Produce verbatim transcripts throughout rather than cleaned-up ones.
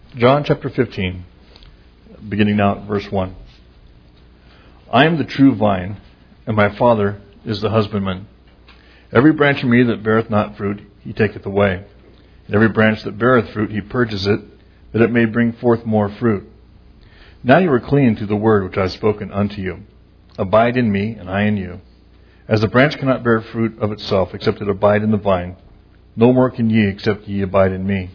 John chapter fifteen, beginning now at verse one. I am the true vine, and my Father is the husbandman. Every branch in me that beareth not fruit, he taketh away. And every branch that beareth fruit, he purges it, that it may bring forth more fruit. Now you are clean through the word which I have spoken unto you. Abide in me, and I in you. As the branch cannot bear fruit of itself, except it abide in the vine, no more can ye, except ye abide in me.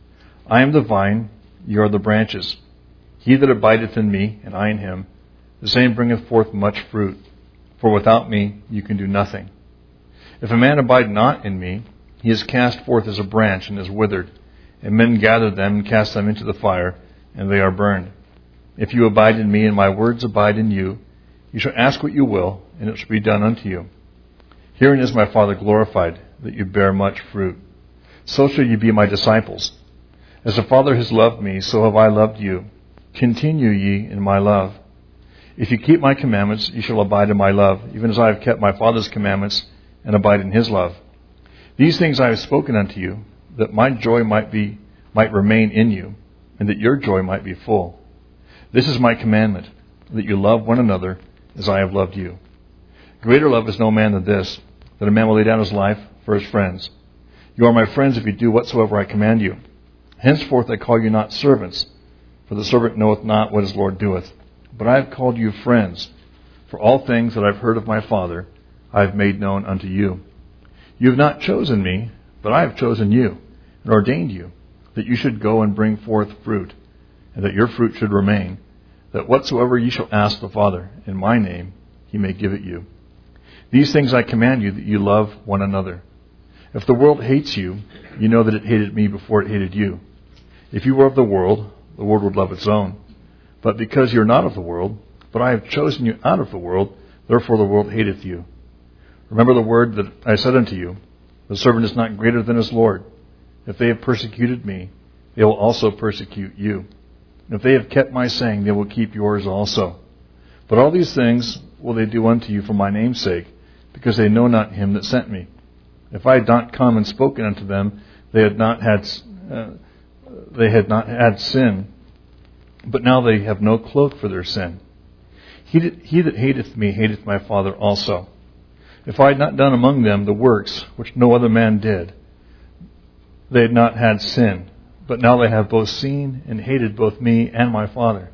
I am the vine, ye are the branches. He that abideth in me, and I in him, the same bringeth forth much fruit. For without me you can do nothing. If a man abide not in me, he is cast forth as a branch and is withered, and men gather them and cast them into the fire, and they are burned. If you abide in me, and my words abide in you, you shall ask what you will, and it shall be done unto you. Herein is my Father glorified, that you bear much fruit. So shall you be my disciples. As the Father has loved me, so have I loved you. Continue ye in my love. If you keep my commandments, you shall abide in my love, even as I have kept my Father's commandments, and abide in his love. These things I have spoken unto you, that my joy might be might remain in you, and that your joy might be full. This is my commandment, that you love one another as I have loved you. Greater love is no man than this, that a man will lay down his life for his friends. You are my friends if you do whatsoever I command you. Henceforth I call you not servants, for the servant knoweth not what his Lord doeth. But I have called you friends, for all things that I have heard of my Father I have made known unto you. You have not chosen me, but I have chosen you, and ordained you, that you should go and bring forth fruit, and that your fruit should remain, that whatsoever ye shall ask the Father in my name, he may give it you. These things I command you, that you love one another. If the world hates you, you know that it hated me before it hated you. If you were of the world, the world would love its own. But because you are not of the world, but I have chosen you out of the world, therefore the world hateth you. Remember the word that I said unto you, the servant is not greater than his Lord. If they have persecuted me, they will also persecute you. And if they have kept my saying, they will keep yours also. But all these things will they do unto you for my name's sake, because they know not him that sent me. If I had not come and spoken unto them, they had not had uh, they had not had sin, but now they have no cloak for their sin. He that, he that hateth me hateth my Father also. If I had not done among them the works which no other man did, they had not had sin, but now they have both seen and hated both me and my Father.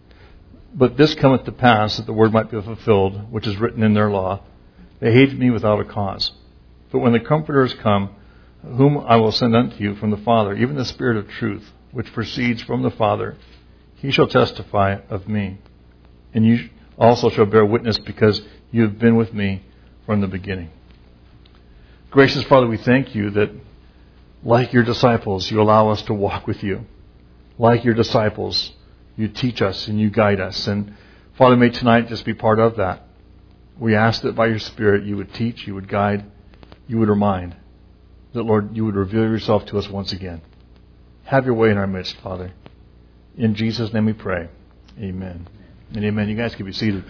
But this cometh to pass, that the word might be fulfilled, which is written in their law, they hated me without a cause. But when the Comforter is come, whom I will send unto you from the Father, even the Spirit of truth, which proceeds from the Father, he shall testify of me. And you also shall bear witness, because you have been with me from the beginning. Gracious Father, we thank you that, like your disciples, you allow us to walk with you. Like your disciples, you teach us and you guide us. And Father, may tonight just be part of that. We ask that by your Spirit you would teach, you would guide, you would remind. That, Lord, you would reveal yourself to us once again. Have your way in our midst, Father. In Jesus' name we pray. Amen. And amen. You guys can be seated.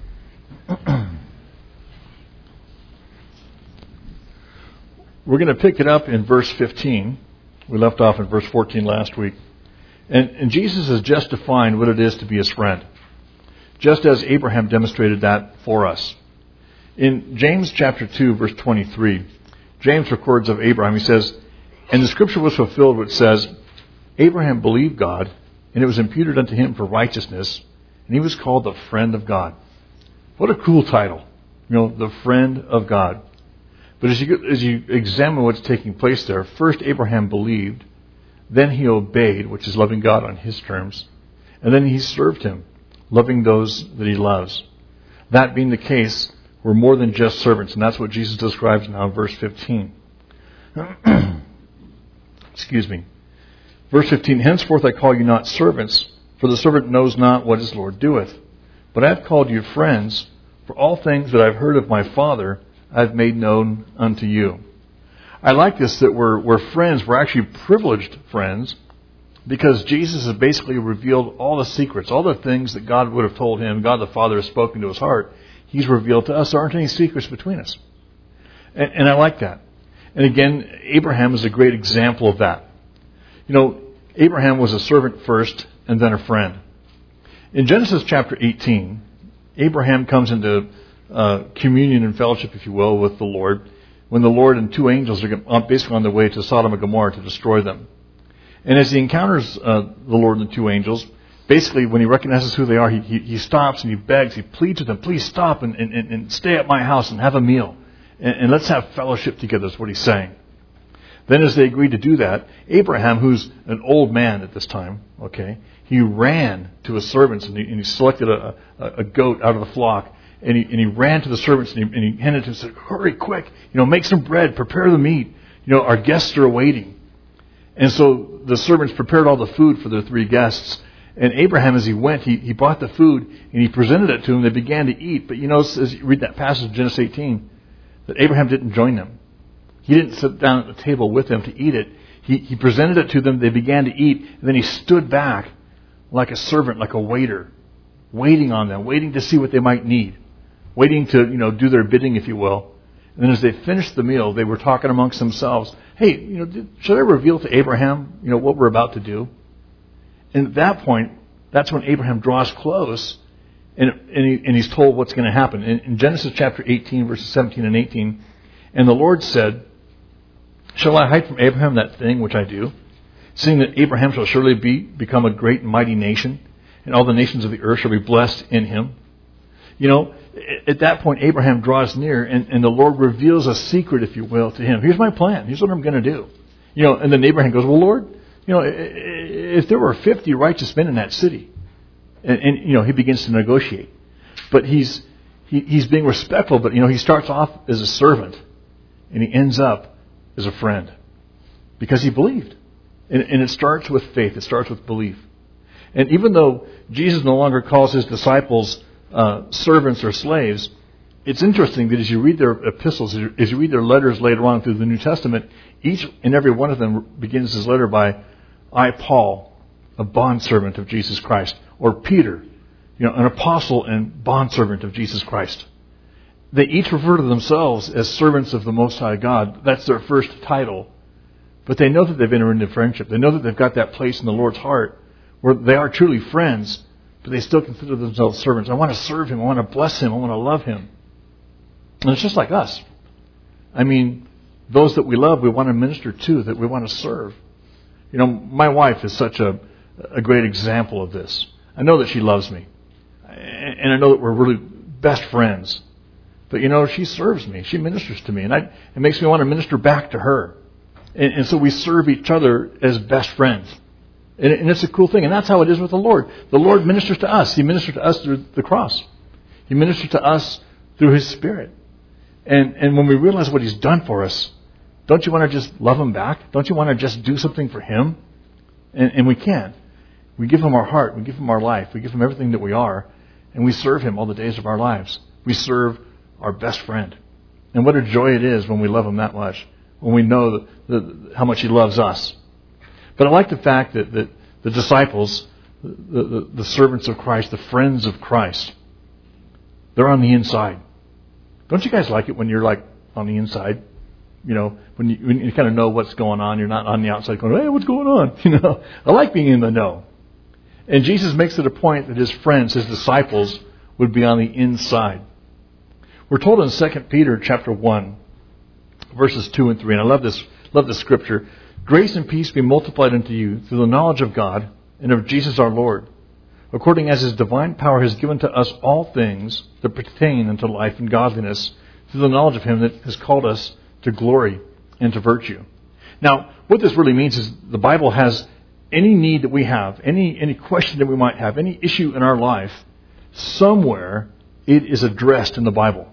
We're going to pick it up in verse fifteen. We left off in verse fourteen last week. And, and Jesus has just defined what it is to be his friend, just as Abraham demonstrated that for us. In James chapter two, verse twenty-three, James records of Abraham, he says, and the scripture was fulfilled which says, Abraham believed God, and it was imputed unto him for righteousness, and he was called the friend of God. What a cool title, you know, the friend of God. But as you, as you examine what's taking place there, first Abraham believed, then he obeyed, which is loving God on his terms, and then he served him, loving those that he loves. That being the case, we're more than just servants, and that's what Jesus describes now in verse fifteen. Excuse me. Verse fifteen, henceforth I call you not servants, for the servant knows not what his Lord doeth. But I have called you friends, for all things that I have heard of my Father I have made known unto you. I like this, that we're, we're friends, we're actually privileged friends, because Jesus has basically revealed all the secrets, all the things that God would have told him, God the Father has spoken to his heart. He's revealed to us. There aren't any secrets between us. And, and I like that. And again, Abraham is a great example of that. You know, Abraham was a servant first and then a friend. In Genesis chapter eighteen, Abraham comes into uh, communion and fellowship, if you will, with the Lord, when the Lord and two angels are basically on their way to Sodom and Gomorrah to destroy them. And as he encounters uh, the Lord and the two angels, basically when he recognizes who they are, he, he, he stops and he begs, he pleads with them, please stop and, and, and stay at my house and have a meal. And, and let's have fellowship together, is what he's saying. Then as they agreed to do that, Abraham, who's an old man at this time, okay, he ran to his servants and he, and he selected a, a, a goat out of the flock. And he, and he ran to the servants and he, and he handed it to them and said, hurry, quick, you know, make some bread, prepare the meat. You know, our guests are awaiting. And so the servants prepared all the food for their three guests. And Abraham, as he went, he, he bought the food and he presented it to them. They began to eat. But you notice, as you read that passage of Genesis eighteen, that Abraham didn't join them. He didn't sit down at the table with them to eat it. He, he presented it to them. They began to eat. And then he stood back like a servant, like a waiter, waiting on them, waiting to see what they might need, waiting to, you know, do their bidding, if you will. And then as they finished the meal, they were talking amongst themselves, hey, you know, did, should I reveal to Abraham, you know, what we're about to do? And at that point, that's when Abraham draws close and, and, he, and he's told what's going to happen. In, in Genesis chapter eighteen, verses seventeen and eighteen, and the Lord said, shall I hide from Abraham that thing which I do? Seeing that Abraham shall surely be become a great and mighty nation, and all the nations of the earth shall be blessed in him. You know, at that point, Abraham draws near, and, and the Lord reveals a secret, if you will, to him. Here's my plan. Here's what I'm going to do. You know, and then Abraham goes, well, Lord, you know, if there were fifty righteous men in that city, and, and you know, he begins to negotiate. But he's he, he's being respectful, but, you know, he starts off as a servant, and he ends up as a friend because he believed. And, and it starts with faith. It starts with belief. And even though Jesus no longer calls his disciples uh, servants or slaves, it's interesting that as you read their epistles, as you read their letters later on through the New Testament, each and every one of them begins his letter by, I, Paul, a bondservant of Jesus Christ, or Peter, you know, an apostle and bondservant of Jesus Christ. They each refer to themselves as servants of the Most High God. That's their first title. But they know that they've entered into friendship. They know that they've got that place in the Lord's heart where they are truly friends, but they still consider themselves servants. I want to serve him. I want to bless him. I want to love him. And it's just like us. I mean, those that we love, we want to minister to, that we want to serve. You know, my wife is such a, a great example of this. I know that she loves me. And I know that we're really best friends. But, you know, she serves me. She ministers to me. And I, it makes me want to minister back to her. And, and so we serve each other as best friends. And, and it's a cool thing. And that's how it is with the Lord. The Lord ministers to us. He ministers to us through the cross. He ministers to us through his Spirit. And, and when we realize what he's done for us, don't you want to just love him back? Don't you want to just do something for him? And, and we can. We give him our heart. We give him our life. We give him everything that we are. And we serve him all the days of our lives. We serve our best friend. And what a joy it is when we love him that much. When we know that, that, how much he loves us. But I like the fact that, that the disciples, the, the, the servants of Christ, the friends of Christ, they're on the inside. Don't you guys like it when you're like on the inside? You know, when you, when you kind of know what's going on. You're not on the outside going, hey, what's going on? You know, I like being in the know. And Jesus makes it a point that his friends, his disciples, would be on the inside. We're told in Second Peter chapter one, verses two and three, and I love this, love this scripture. Grace and peace be multiplied unto you through the knowledge of God and of Jesus our Lord, according as his divine power has given to us all things that pertain unto life and godliness, through the knowledge of him that has called us to glory and to virtue. Now, what this really means is the Bible has any need that we have, any any question that we might have, any issue in our life, somewhere it is addressed in the Bible.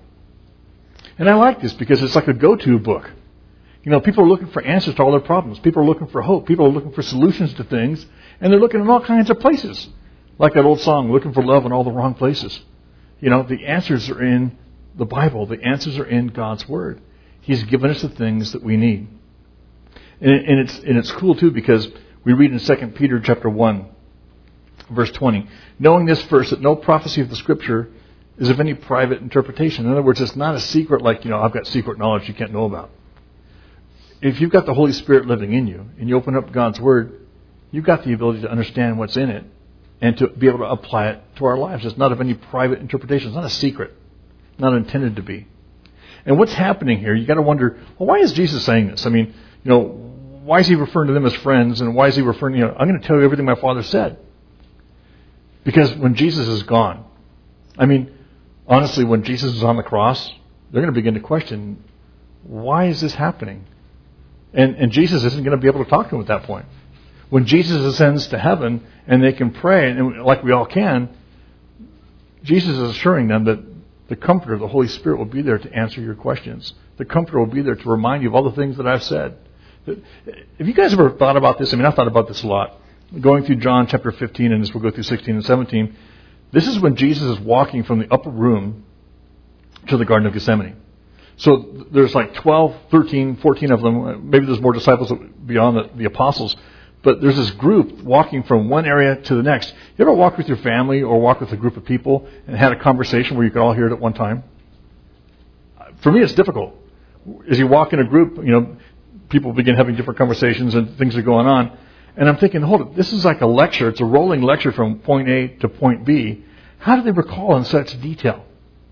And I like this because it's like a go-to book. You know, people are looking for answers to all their problems. People are looking for hope. People are looking for solutions to things. And they're looking in all kinds of places. Like that old song, looking for love in all the wrong places. You know, the answers are in the Bible. The answers are in God's Word. He's given us the things that we need. And, it, and it's and it's cool, too, because we read in Second Peter chapter one, verse twenty, knowing this first, that no prophecy of the Scripture is of any private interpretation. In other words, it's not a secret like, you know, I've got secret knowledge you can't know about. If you've got the Holy Spirit living in you, and you open up God's Word, you've got the ability to understand what's in it and to be able to apply it to our lives. It's not of any private interpretation. It's not a secret. Not intended to be. And what's happening here, you got to wonder, well, why is Jesus saying this? I mean, you know, why is he referring to them as friends? And why is he referring, you know, I'm going to tell you everything my Father said. Because when Jesus is gone, I mean, honestly, when Jesus is on the cross, they're going to begin to question, why is this happening? And, and Jesus isn't going to be able to talk to them at that point. When Jesus ascends to heaven and they can pray, and like we all can, Jesus is assuring them that the Comforter, the Holy Spirit, will be there to answer your questions. The Comforter will be there to remind you of all the things that I've said. Have you guys ever thought about this? I mean, I've thought about this a lot. Going through John chapter fifteen, and as we'll go through sixteen and seventeen, this is when Jesus is walking from the upper room to the Garden of Gethsemane. So there's like twelve, thirteen, fourteen of them. Maybe there's more disciples beyond the, the apostles. But there's this group walking from one area to the next. You ever walk with your family or walk with a group of people and had a conversation where you could all hear it at one time? For me, it's difficult. As you walk in a group, you know, people begin having different conversations and things are going on. And I'm thinking, hold it, this is like a lecture. It's a rolling lecture from point A to point B. How do they recall in such detail?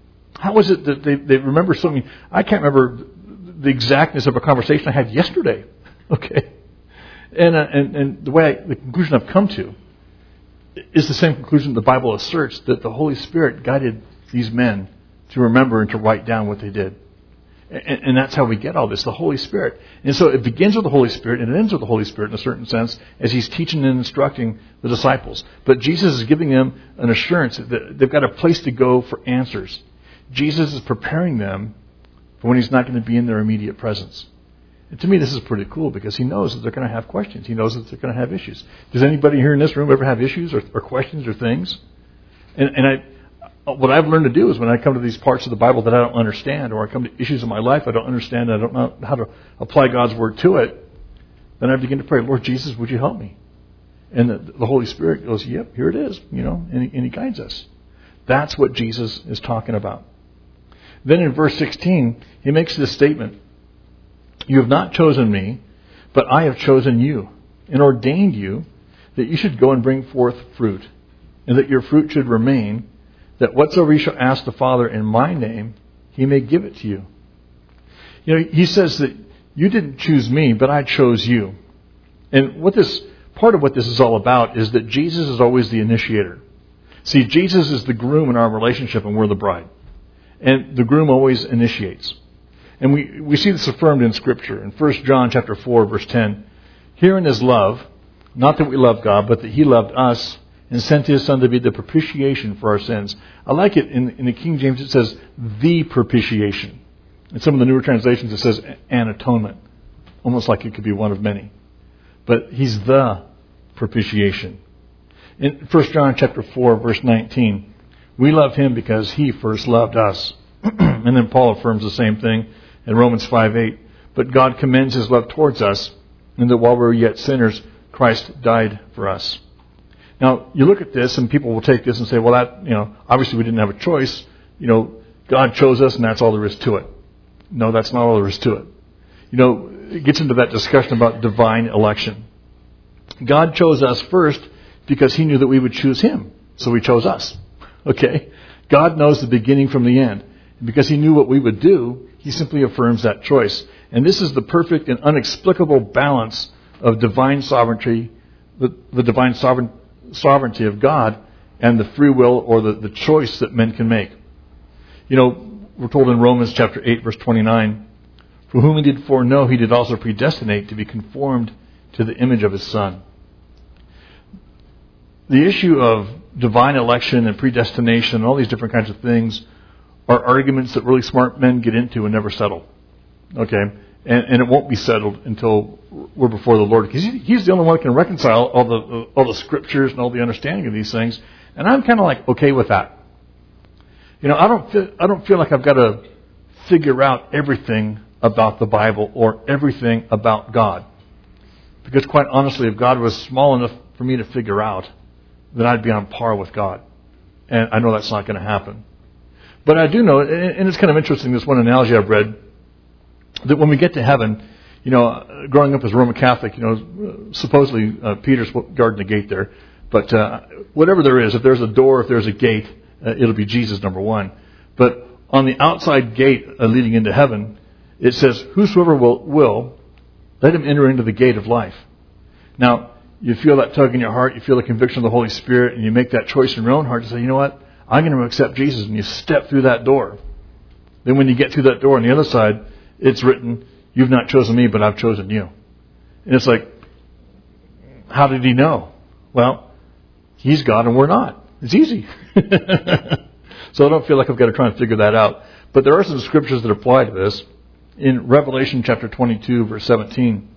How is it that they, they remember something? I can't remember the exactness of a conversation I had yesterday. Okay. And, uh, and and the way I, the conclusion I've come to is the same conclusion the Bible asserts, that the Holy Spirit guided these men to remember and to write down what they did. And, and that's how we get all this, the Holy Spirit. And so it begins with the Holy Spirit and it ends with the Holy Spirit in a certain sense as he's teaching and instructing the disciples. But Jesus is giving them an assurance that they've got a place to go for answers. Jesus is preparing them for when he's not going to be in their immediate presence. And to me, this is pretty cool because he knows that they're going to have questions. He knows that they're going to have issues. Does anybody here in this room ever have issues or, or questions or things? And, and I, what I've learned to do is when I come to these parts of the Bible that I don't understand, or I come to issues in my life I don't understand, and I don't know how to apply God's Word to it, then I begin to pray, Lord Jesus, would you help me? And the, the Holy Spirit goes, yep, here it is, you know, and he, and he guides us. That's what Jesus is talking about. Then in verse sixteen, he makes this statement. You have not chosen me, but I have chosen you and ordained you that you should go and bring forth fruit, and that your fruit should remain, that whatsoever you shall ask the Father in my name, he may give it to you. You know, he says that you didn't choose me, but I chose you. And what this part of what this is all about is that Jesus is always the initiator. See, Jesus is the groom in our relationship, and we're the bride. And the groom always initiates. And we, we see this affirmed in Scripture. In First John chapter four, verse ten, herein is love, not that we love God, but that he loved us and sent his Son to be the propitiation for our sins. I like it in, in the King James, it says the propitiation. In some of the newer translations, it says an atonement, almost like it could be one of many. But he's the propitiation. In First John chapter four, verse nineteen, we love him because he first loved us. And then Paul affirms the same thing in Romans five eight. But God commends his love towards us, in that while we were yet sinners, Christ died for us. Now, you look at this, and people will take this and say, well, that, you know, obviously we didn't have a choice. You know, God chose us, and that's all there is to it. No, that's not all there is to it. You know, it gets into that discussion about divine election. God chose us first because he knew that we would choose him. So he chose us. Okay? God knows the beginning from the end. And because he knew what we would do, he simply affirms that choice. And this is the perfect and inexplicable balance of divine sovereignty, the, the divine sovereign, sovereignty of God, and the free will or the, the choice that men can make. You know, we're told in Romans chapter eight, verse twenty-nine, for whom he did foreknow, he did also predestinate to be conformed to the image of his Son. The issue of divine election and predestination and all these different kinds of things are arguments that really smart men get into and never settle. Okay? And, and it won't be settled until we're before the Lord. Because he, he's the only one who can reconcile all the all the scriptures and all the understanding of these things. And I'm kind of like okay with that. You know, I don't feel, I don't feel like I've got to figure out everything about the Bible or everything about God. Because quite honestly, if God was small enough for me to figure out, then I'd be on par with God. And I know that's not going to happen. But I do know, and it's kind of interesting, this one analogy I've read, that when we get to heaven, You know, uh, growing up as a Roman Catholic, you know, supposedly uh, Peter's guarding the gate there. But uh, whatever there is, if there's a door, if there's a gate, uh, it'll be Jesus, number one. But on the outside gate uh, leading into heaven, it says, whosoever will, will, let him enter into the gate of life. Now, you feel that tug in your heart, you feel the conviction of the Holy Spirit, and you make that choice in your own heart to say, you know what, I'm going to accept Jesus, and you step through that door. Then when you get through that door on the other side, it's written, you've not chosen me, but I've chosen you. And it's like, how did he know? Well, he's God and we're not. It's easy. So I don't feel like I've got to try and figure that out. But there are some scriptures that apply to this. In Revelation chapter twenty-two, verse seventeen,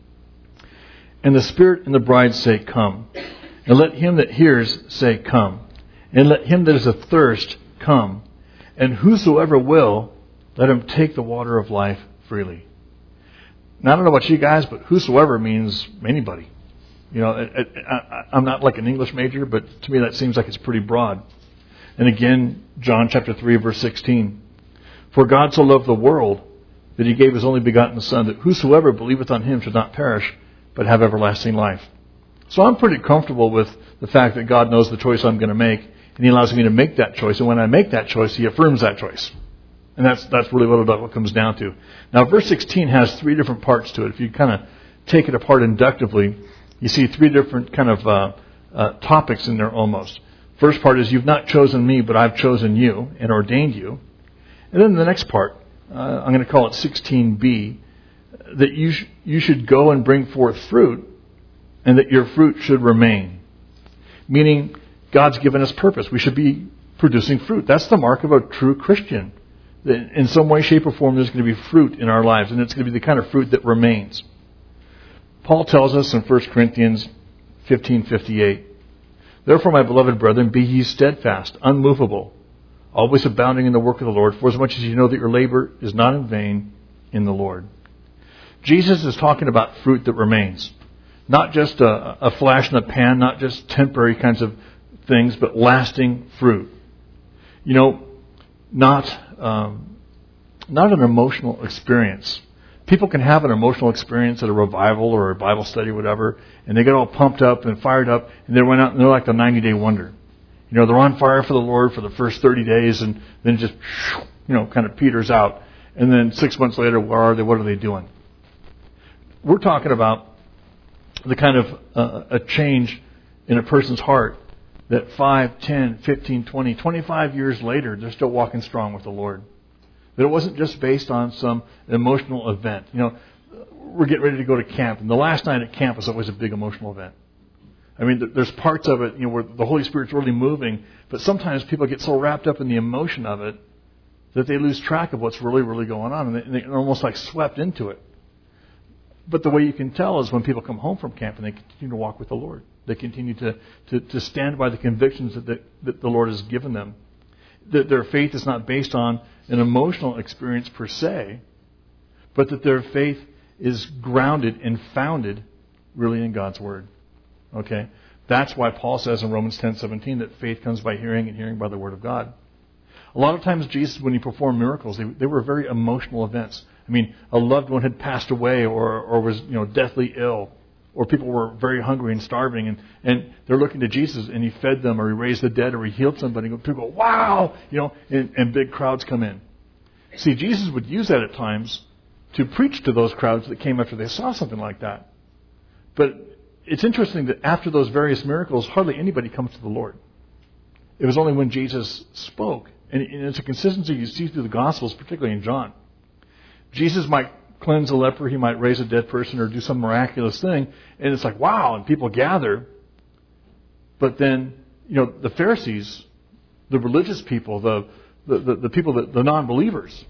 and the Spirit and the bride say, come. And let him that hears say, come. And let him that is athirst come. And whosoever will, let him take the water of life freely. Now, I don't know about you guys, but whosoever means anybody. You know, it, it, I, I'm not like an English major, but to me that seems like it's pretty broad. And again, John chapter three, verse sixteen. For God so loved the world that he gave his only begotten Son, that whosoever believeth on him should not perish, but have everlasting life. So I'm pretty comfortable with the fact that God knows the choice I'm going to make, and he allows me to make that choice. And when I make that choice, he affirms that choice. And that's that's really what it comes down to. Now, verse sixteen has three different parts to it. If you kind of take it apart inductively, you see three different kind of uh, uh, topics in there almost. First part is, you've not chosen me, but I've chosen you and ordained you. And then the next part, uh, I'm going to call it sixteen b, that you sh- you should go and bring forth fruit, and that your fruit should remain. Meaning, God's given us purpose. We should be producing fruit. That's the mark of a true Christian. In some way, shape, or form, there's going to be fruit in our lives, and it's going to be the kind of fruit that remains. Paul tells us in First Corinthians fifteen fifty-eight, therefore, my beloved brethren, be ye steadfast, unmovable, always abounding in the work of the Lord, for as much as you know that your labor is not in vain in the Lord. Jesus is talking about fruit that remains. Not just a, a flash in the pan, not just temporary kinds of things, but lasting fruit. You know, not um, not an emotional experience. People can have an emotional experience at a revival or a Bible study or whatever, and they get all pumped up and fired up, and they went out and they're like the ninety-day wonder. You know, they're on fire for the Lord for the first thirty days, and then just, you know, kind of peters out. And then six months later, where are they? What are they doing? We're talking about the kind of uh, a change in a person's heart that five, ten, fifteen, twenty, twenty-five years later, they're still walking strong with the Lord. That it wasn't just based on some emotional event. You know, we're getting ready to go to camp, and the last night at camp is always a big emotional event. I mean, there's parts of it, you know, where the Holy Spirit's really moving, but sometimes people get so wrapped up in the emotion of it that they lose track of what's really, really going on, and they're almost like swept into it. But the way you can tell is when people come home from camp and they continue to walk with the Lord. They continue to, to, to stand by the convictions that the, that the Lord has given them. That their faith is not based on an emotional experience per se, but that their faith is grounded and founded really in God's Word. Okay? That's why Paul says in Romans ten seventeen that faith comes by hearing and hearing by the Word of God. A lot of times Jesus, when he performed miracles, they, they were very emotional events. I mean, a loved one had passed away or, or was, you know, deathly ill, or people were very hungry and starving, and, and they're looking to Jesus, and he fed them, or he raised the dead, or he healed somebody. And people go, wow! You know, and, and big crowds come in. See, Jesus would use that at times to preach to those crowds that came after they saw something like that. But it's interesting that after those various miracles, hardly anybody comes to the Lord. It was only when Jesus spoke. And it's a consistency you see through the Gospels, particularly in John. Jesus might cleanse a leper, he might raise a dead person or do some miraculous thing, and it's like, wow, and people gather. But then, you know, the Pharisees, the religious people, the the, the, the people, that, the non-believers,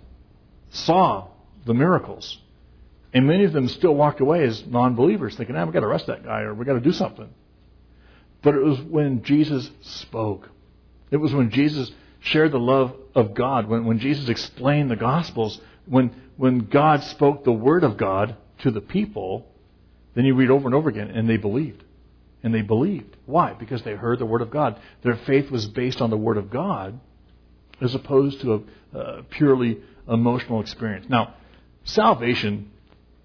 saw the miracles. And many of them still walked away as non-believers, thinking, ah, we've got to arrest that guy, or we've got to do something. But it was when Jesus spoke. It was when Jesus shared the love of God, when, when Jesus explained the Gospels, when when God spoke the Word of God to the people, then you read over and over again, and they believed. And they believed. Why? Because they heard the Word of God. Their faith was based on the Word of God as opposed to a uh, purely emotional experience. Now, salvation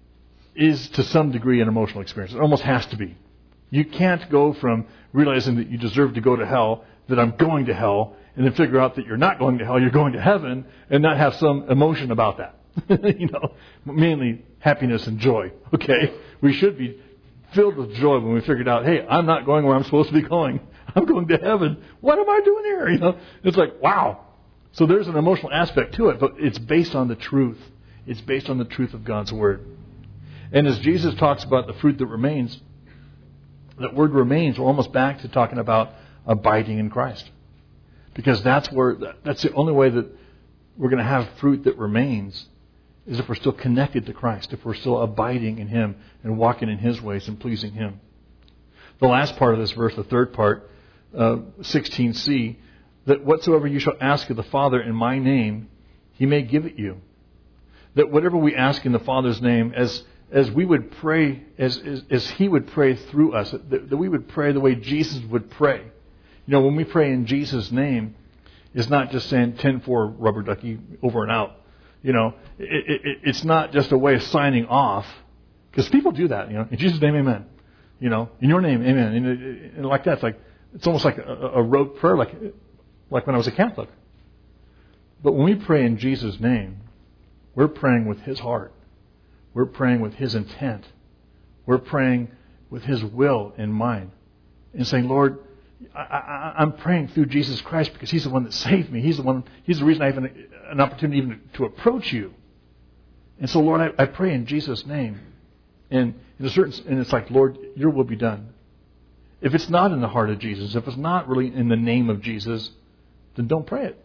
is to some degree an emotional experience. It almost has to be. You can't go from realizing that you deserve to go to hell, that I'm going to hell, and then figure out that you're not going to hell, you're going to heaven, and not have some emotion about that. You know, mainly happiness and joy. Okay? We should be filled with joy when we figured out, hey, I'm not going where I'm supposed to be going. I'm going to heaven. What am I doing here? You know, it's like, wow. So there's an emotional aspect to it, but it's based on the truth. It's based on the truth of God's Word. And as Jesus talks about the fruit that remains, that word remains, we're almost back to talking about abiding in Christ. Because that's where, that's the only way that we're going to have fruit that remains, is if we're still connected to Christ, if we're still abiding in Him and walking in His ways and pleasing Him. The last part of this verse, the third part, uh, sixteen c, that whatsoever you shall ask of the Father in my name, He may give it you. That whatever we ask in the Father's name, as as we would pray, as, as, as He would pray through us, that, that we would pray the way Jesus would pray. You know, when we pray in Jesus' name, it's not just saying ten four rubber ducky, over and out. You know, it, it, it's not just a way of signing off, because people do that. You know, in Jesus' name, amen. You know, in your name, amen. And, and like that, it's like it's almost like a, a rote prayer, like like when I was a Catholic. But when we pray in Jesus' name, we're praying with His heart. We're praying with His intent. We're praying with His will in mind, and saying, Lord, I, I, I'm praying through Jesus Christ because He's the one that saved me. He's the one. He's the reason I have an, an opportunity even to approach You. And so, Lord, I, I pray in Jesus' name. And in a certain, and it's like, Lord, Your will be done. If it's not in the heart of Jesus, if it's not really in the name of Jesus, then don't pray it.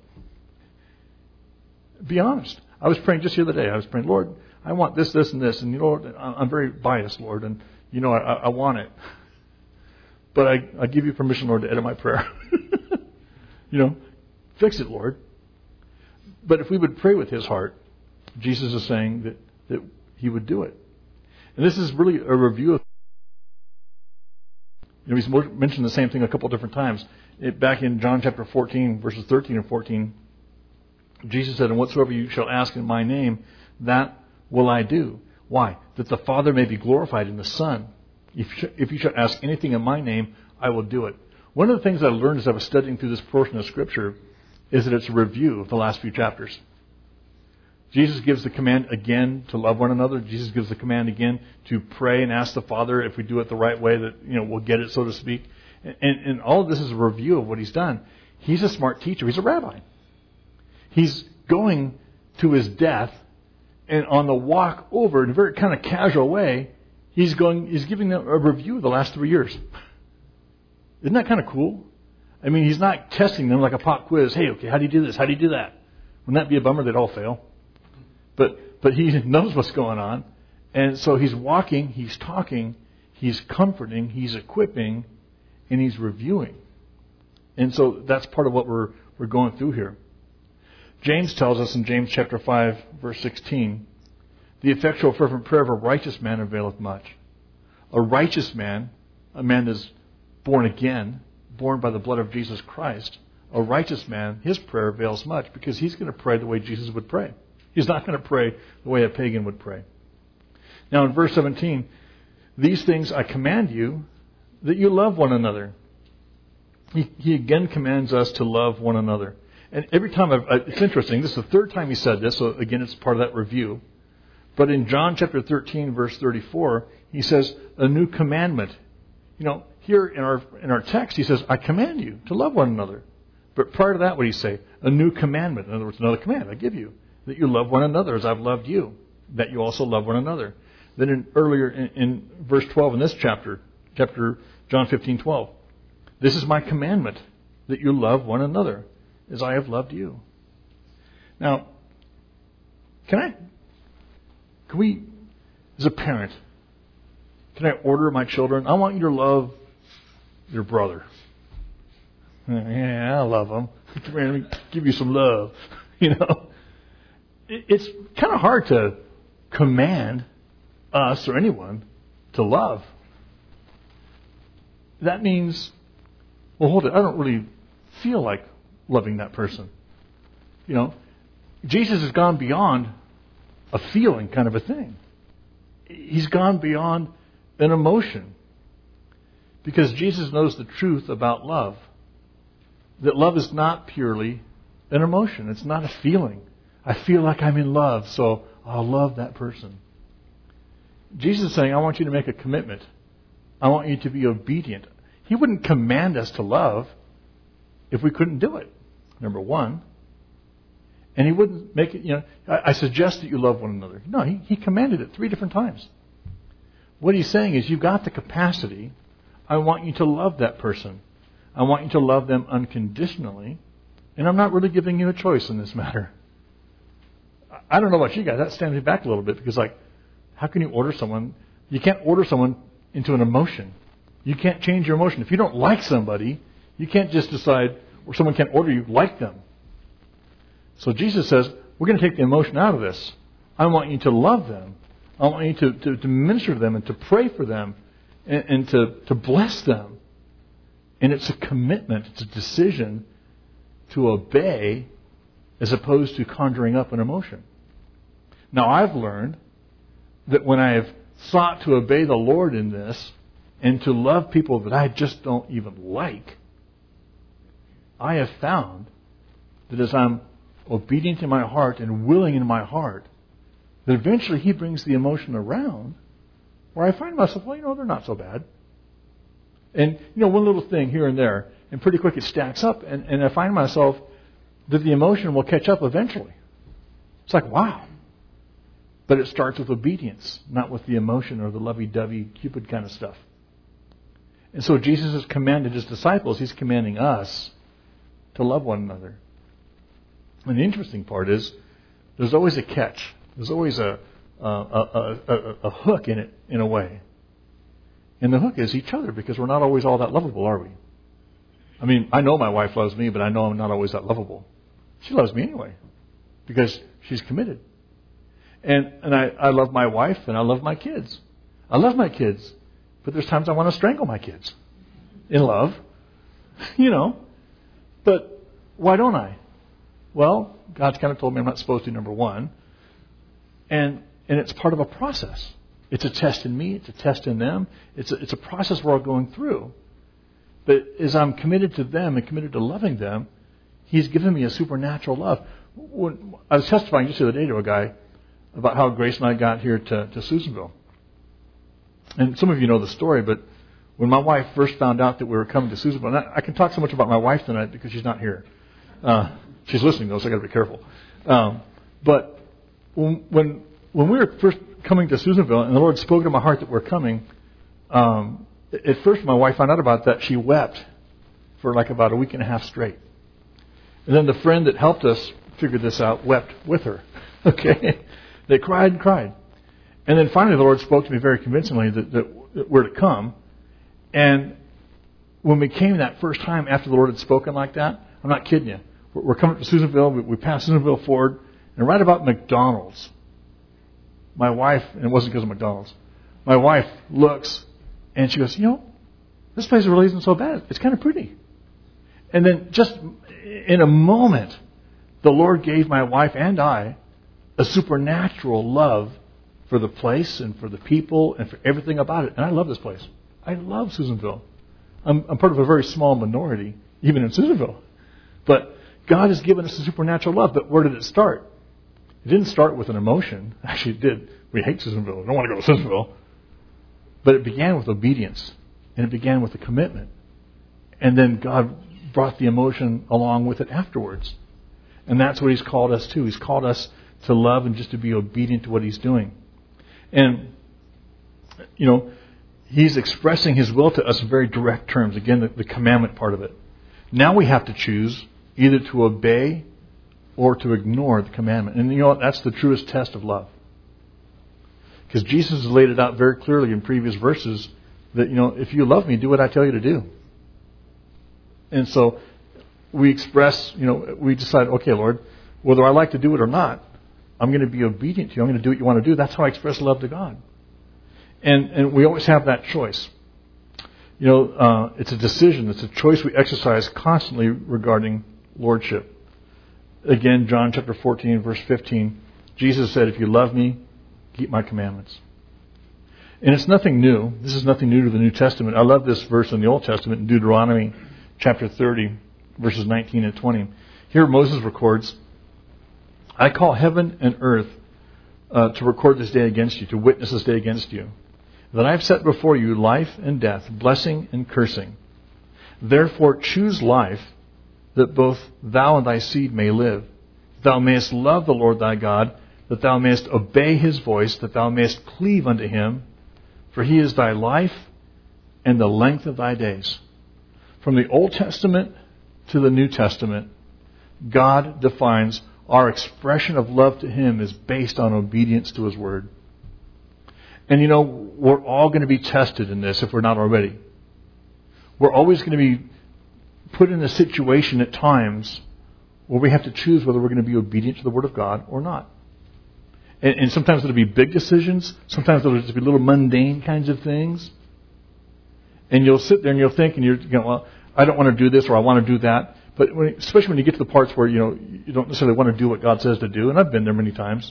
Be honest. I was praying just the other day. I was praying, Lord, I want this, this, and this. And, you know, Lord, I'm very biased, Lord. And, you know, I, I want it. But I, I give You permission, Lord, to edit my prayer. You know, fix it, Lord. But if we would pray with His heart, Jesus is saying that, that He would do it. And this is really a review of... You know, He's mentioned the same thing a couple of different times. It, back in John chapter fourteen, verses thirteen and fourteen, Jesus said, and whatsoever you shall ask in my name, that will I do. Why? That the Father may be glorified in the Son. If you, if you shall ask anything in my name, I will do it. One of the things I learned as I was studying through this portion of Scripture is that it's a review of the last few chapters. Jesus gives the command again to love one another. Jesus gives the command again to pray and ask the Father if we do it the right way, that, you know, we'll get it, so to speak. And, and all of this is a review of what He's done. He's a smart teacher. He's a rabbi. He's going to His death, and on the walk over, in a very kind of casual way, he's going. He's giving them a review of the last three years. Isn't that kind of cool? I mean, He's not testing them like a pop quiz. Hey, okay, how do you do this? How do you do that? Wouldn't that be a bummer? They'd all fail. But but He knows what's going on, and so He's walking, He's talking, He's comforting, He's equipping, and He's reviewing. And so that's part of what we're we're going through here. James tells us in James chapter five, verse sixteen, the effectual fervent prayer of a righteous man availeth much. A righteous man, a man that's born again, born by the blood of Jesus Christ, a righteous man, his prayer avails much, because he's going to pray the way Jesus would pray. He's not going to pray the way a pagan would pray. Now in verse seventeen, these things I command you, that you love one another. He, he again commands us to love one another. And every time, I've, it's interesting, this is the third time He said this, so again it's part of that review. But in John chapter thirteen, verse thirty-four, He says, a new commandment. You know, here in our in our text, He says, I command you to love one another. But prior to that, what did He say? A new commandment. In other words, another command I give you. That you love one another as I've loved you. That you also love one another. Then in, earlier in, in verse twelve in this chapter, chapter John fifteen, twelve, this is my commandment, that you love one another as I have loved you. Now, can I, can we, as a parent, can I order my children, I want you to love your brother. Yeah, I love him. Come here, let me give you some love. You know, it's kind of hard to command us or anyone to love. That means, well, hold it, I don't really feel like loving that person. You know, Jesus has gone beyond a feeling kind of a thing. He's gone beyond an emotion. Because Jesus knows the truth about love. That love is not purely an emotion. It's not a feeling. I feel like I'm in love, so I'll love that person. Jesus is saying, I want you to make a commitment. I want you to be obedient. He wouldn't command us to love if we couldn't do it, number one. And He wouldn't make it, you know, I, I suggest that you love one another. No, he, he commanded it three different times. What He's saying is, you've got the capacity. I want you to love that person. I want you to love them unconditionally. And I'm not really giving you a choice in this matter. I don't know about you guys. That stands me back a little bit because, like, how can you order someone? You can't order someone into an emotion. You can't change your emotion. If you don't like somebody, you can't just decide, or someone can't order you, like them. So Jesus says, we're going to take the emotion out of this. I want you to love them. I want you to, to, to minister to them and to pray for them and, and to, to bless them. And it's a commitment. It's a decision to obey as opposed to conjuring up an emotion. Now, I've learned that when I have sought to obey the Lord in this and to love people that I just don't even like, I have found that as I'm obedient in my heart and willing in my heart, that eventually He brings the emotion around where I find myself, well, you know, they're not so bad. And, you know, one little thing here and there, and pretty quick it stacks up, and, and I find myself that the emotion will catch up eventually. It's like, wow. But it starts with obedience, not with the emotion or the lovey-dovey Cupid kind of stuff. And so Jesus has commanded His disciples, He's commanding us to love one another. And the interesting part is, there's always a catch. There's always a, a, a, a, a hook in it, in a way. And the hook is each other, because we're not always all that lovable, are we? I mean, I know my wife loves me, but I know I'm not always that lovable. She loves me anyway, because she's committed. And and I, I love my wife, and I love my kids. I love my kids, but there's times I want to strangle my kids in love, you know. But why don't I? Well, God's kind of told me I'm not supposed to, number one. And and it's part of a process. It's a test in me. It's a test in them. It's a, it's a process we're all going through. But as I'm committed to them and committed to loving them, He's given me a supernatural love. When I was testifying just the other day to a guy about how Grace and I got here to, to Susanville. And some of you know the story, but when my wife first found out that we were coming to Susanville, and I, I can talk so much about my wife tonight because she's not here. Uh, she's listening though, so I got to be careful. Um, but when, when when we were first coming to Susanville, and the Lord spoke to my heart that we're coming, um, at first my wife found out about that. She wept for like about a week and a half straight. And then the friend that helped us figure this out wept with her. Okay? They cried and cried. And then finally the Lord spoke to me very convincingly that, that, that we're to come. And when we came that first time after the Lord had spoken like that, I'm not kidding you. We're, we're coming to Susanville. We, we passed Susanville Ford. And right about McDonald's, my wife, and it wasn't because of McDonald's, my wife looks and she goes, you know, this place really isn't so bad. It's kind of pretty. And then just in a moment, the Lord gave my wife and I a supernatural love for the place and for the people and for everything about it. And I love this place. I love Susanville. I'm, I'm part of a very small minority, even in Susanville. But God has given us a supernatural love. But where did it start? It didn't start with an emotion. Actually, it did. We hate Susanville. We don't want to go to Susanville. But it began with obedience. And it began with a commitment. And then God brought the emotion along with it afterwards. And that's what He's called us to. He's called us to love and just to be obedient to what He's doing. And, you know, He's expressing His will to us in very direct terms. Again, the, the commandment part of it. Now we have to choose either to obey or to ignore the commandment. And you know what? That's the truest test of love. Because Jesus has laid it out very clearly in previous verses that, you know, if you love me, do what I tell you to do. And so we express, you know, we decide, okay, Lord, whether I like to do it or not, I'm going to be obedient to you. I'm going to do what you want to do. That's how I express love to God. And and we always have that choice. You know, uh, it's a decision. It's a choice we exercise constantly regarding lordship. Again, John chapter fourteen, verse fifteen, Jesus said, if you love me, keep my commandments. And it's nothing new. This is nothing new to the New Testament. I love this verse in the Old Testament in Deuteronomy chapter thirty, verses nineteen and twenty. Here Moses records, I call heaven and earth uh, to record this day against you, to witness this day against you, that I have set before you life and death, blessing and cursing. Therefore choose life, that both thou and thy seed may live. Thou mayest love the Lord thy God, that thou mayest obey his voice, that thou mayest cleave unto him, for he is thy life and the length of thy days. From the Old Testament to the New Testament, God defines our expression of love to him is based on obedience to his word. And you know, we're all going to be tested in this if we're not already. We're always going to be put in a situation at times where we have to choose whether we're going to be obedient to the word of God or not. And, and sometimes it'll be big decisions. Sometimes it'll just be little mundane kinds of things. And you'll sit there and you'll think, and you're going, well, I don't want to do this or I want to do that. But when, especially when you get to the parts where, you know, you don't necessarily want to do what God says to do. And I've been there many times.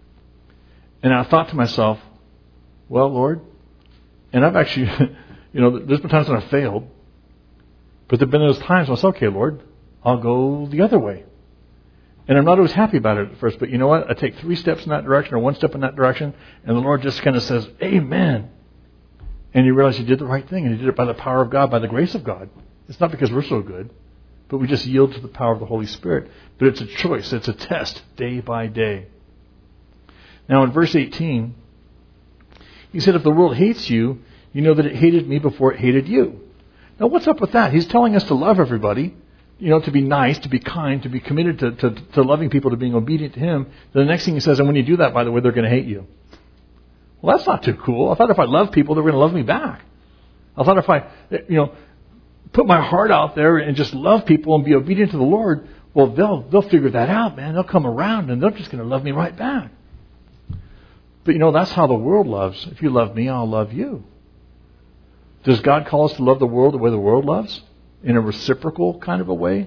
And I thought to myself, well, Lord, and I've actually, you know, there's been times when I've failed. But there have been those times when I said, okay, Lord, I'll go the other way. And I'm not always happy about it at first, but you know what? I take three steps in that direction or one step in that direction, and the Lord just kind of says, amen. And you realize you did the right thing, and you did it by the power of God, by the grace of God. It's not because we're so good, but we just yield to the power of the Holy Spirit. But it's a choice. It's a test day by day. Now in verse eighteen, he said, if the world hates you, you know that it hated me before it hated you. Now, what's up with that? He's telling us to love everybody, you know, to be nice, to be kind, to be committed to, to, to loving people, to being obedient to him. Then the next thing he says, and when you do that, by the way, they're going to hate you. Well, that's not too cool. I thought if I love people, they were going to love me back. I thought if I, you know, put my heart out there and just love people and be obedient to the Lord, well, they'll they'll figure that out, man. They'll come around and they're just going to love me right back. But, you know, that's how the world loves. If you love me, I'll love you. Does God call us to love the world the way the world loves? In a reciprocal kind of a way?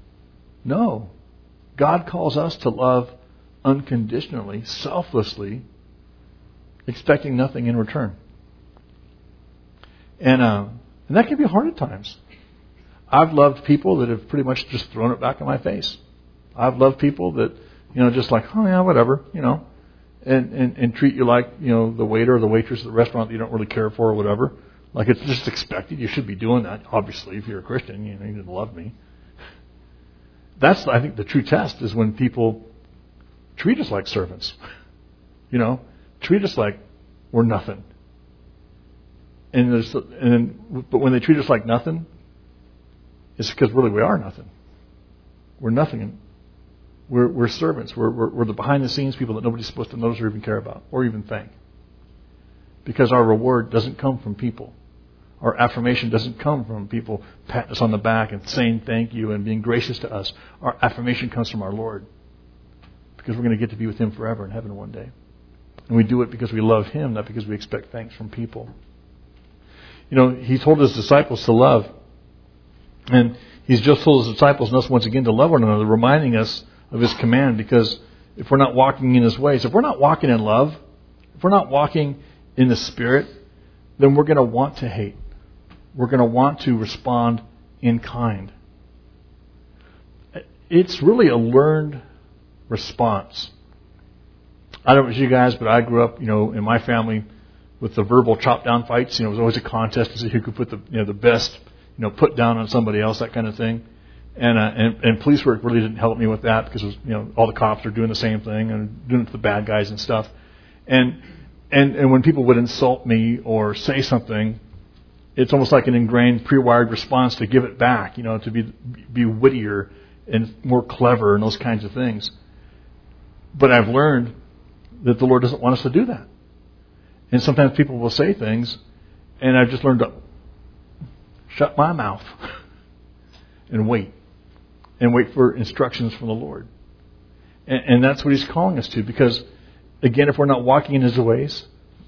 No. God calls us to love unconditionally, selflessly, expecting nothing in return. And, uh, and that can be hard at times. I've loved people that have pretty much just thrown it back in my face. I've loved people that, you know, just like, oh yeah, whatever, you know, and, and, and treat you like, you know, the waiter or the waitress at the restaurant that you don't really care for or whatever. Like it's just expected. You should be doing that. Obviously, if you're a Christian, you know, you didn't love me. That's, I think, the true test is when people treat us like servants. You know, treat us like we're nothing. And there's, and but when they treat us like nothing, it's because really we are nothing. We're nothing. We're we're servants. We're we're, we're the behind the scenes people that nobody's supposed to notice or even care about or even thank. Because our reward doesn't come from people. Our affirmation doesn't come from people patting us on the back and saying thank you and being gracious to us. Our affirmation comes from our Lord. Because we're going to get to be with him forever in heaven one day. And we do it because we love him, not because we expect thanks from people. You know, he told his disciples to love. And he's just told his disciples and us once again to love one another, reminding us of his command. Because if we're not walking in his ways, if we're not walking in love, if we're not walking in the Spirit, then we're going to want to hate. We're going to want to respond in kind. It's really a learned response. I don't know about you guys, but I grew up, you know, in my family with the verbal chop down fights. You know, it was always a contest to see who could put the, you know, the best, you know, put down on somebody else, that kind of thing. And, uh, and and police work really didn't help me with that because it was, you know, all the cops are doing the same thing and doing it to the bad guys and stuff. And And and when people would insult me or say something, it's almost like an ingrained, pre-wired response to give it back, you know, to be be wittier and more clever and those kinds of things. But I've learned that the Lord doesn't want us to do that. And sometimes people will say things, and I've just learned to shut my mouth and wait. And wait for instructions from the Lord. And, and that's what he's calling us to, because again, if we're not walking in his ways,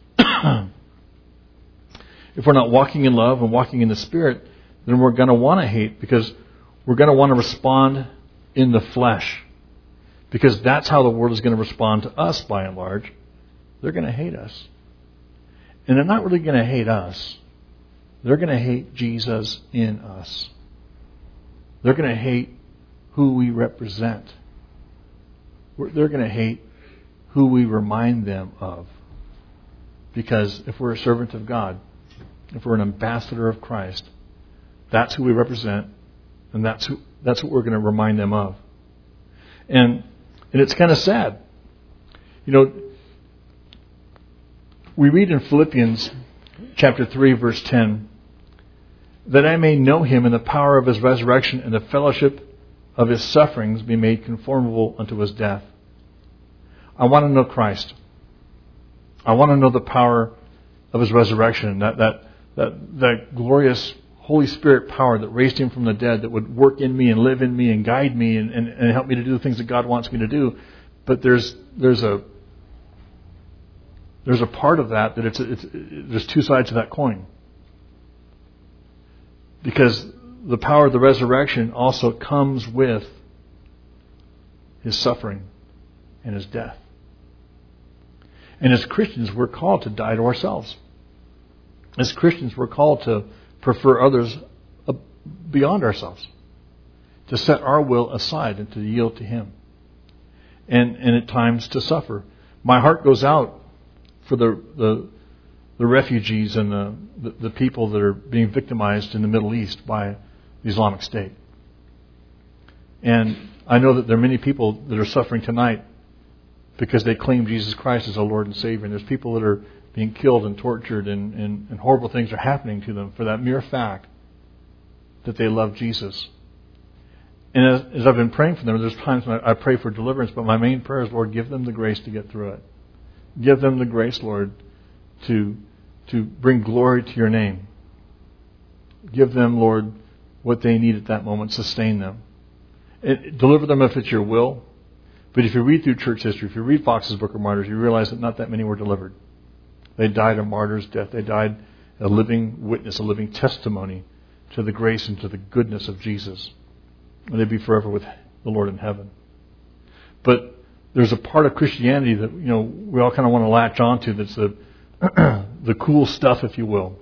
if we're not walking in love and walking in the Spirit, then we're going to want to hate, because we're going to want to respond in the flesh. Because that's how the world is going to respond to us by and large. They're going to hate us. And they're not really going to hate us. They're going to hate Jesus in us. They're going to hate who we represent. They're going to hate who we remind them of. Because if we're a servant of God, if we're an ambassador of Christ, that's who we represent, and that's who, that's what we're going to remind them of. And and it's kind of sad. You know, we read in Philippians chapter three, verse ten, that I may know him in the power of his resurrection and the fellowship of his sufferings, be made conformable unto his death. I want to know Christ. I want to know the power of his resurrection, that that that, that glorious Holy Spirit power that raised him from the dead, that would work in me and live in me and guide me and, and, and help me to do the things that God wants me to do. But there's there's a there's a part of that that it's, it's there's two sides to that coin. Because the power of the resurrection also comes with his suffering and his death. And as Christians, we're called to die to ourselves. As Christians, we're called to prefer others beyond ourselves, to set our will aside and to yield to him. And, and at times to suffer. My heart goes out for the the, the refugees and the, the, the people that are being victimized in the Middle East by the Islamic State. And I know that there are many people that are suffering tonight because they claim Jesus Christ as our Lord and Savior. And there's people that are being killed and tortured and, and, and horrible things are happening to them for that mere fact that they love Jesus. And as, as I've been praying for them, there's times when I, I pray for deliverance, but my main prayer is, Lord, give them the grace to get through it. Give them the grace, Lord, to to bring glory to your name. Give them, Lord, what they need at that moment. Sustain them. It, deliver them if it's your will. But if you read through church history, if you read Fox's Book of Martyrs, you realize that not that many were delivered. They died a martyr's death. They died a living witness, a living testimony to the grace and to the goodness of Jesus. And they'd be forever with the Lord in heaven. But there's a part of Christianity that, you know, we all kind of want to latch onto that's the the cool stuff, if you will.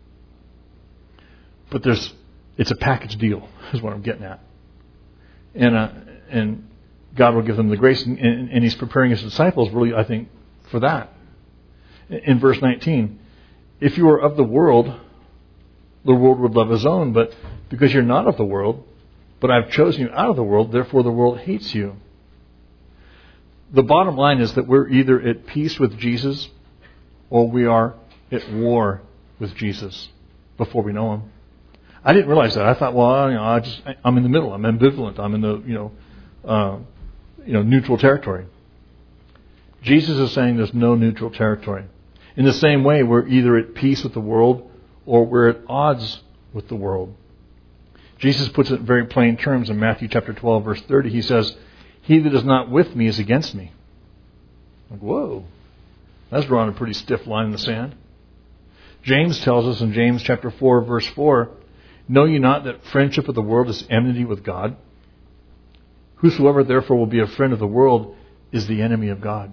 But there's it's a package deal, is what I'm getting at. And uh, and God will give them the grace, and, and, and He's preparing His disciples, really, I think, for that. In verse nineteen, if you are of the world, the world would love his own, but because you're not of the world, but I've chosen you out of the world, therefore the world hates you. The bottom line is that we're either at peace with Jesus or we are at war with Jesus before we know Him. I didn't realize that. I thought, well, you know, I just I'm in the middle. I'm ambivalent. I'm in the you know, uh, you know, neutral territory. Jesus is saying there's no neutral territory. In the same way, we're either at peace with the world or we're at odds with the world. Jesus puts it in very plain terms in Matthew chapter twelve, verse thirty. He says, "He that is not with me is against me." Like, whoa. That's drawing a pretty stiff line in the sand. James tells us in James chapter four, verse four, "Know ye not that friendship of the world is enmity with God? Whosoever therefore will be a friend of the world is the enemy of God."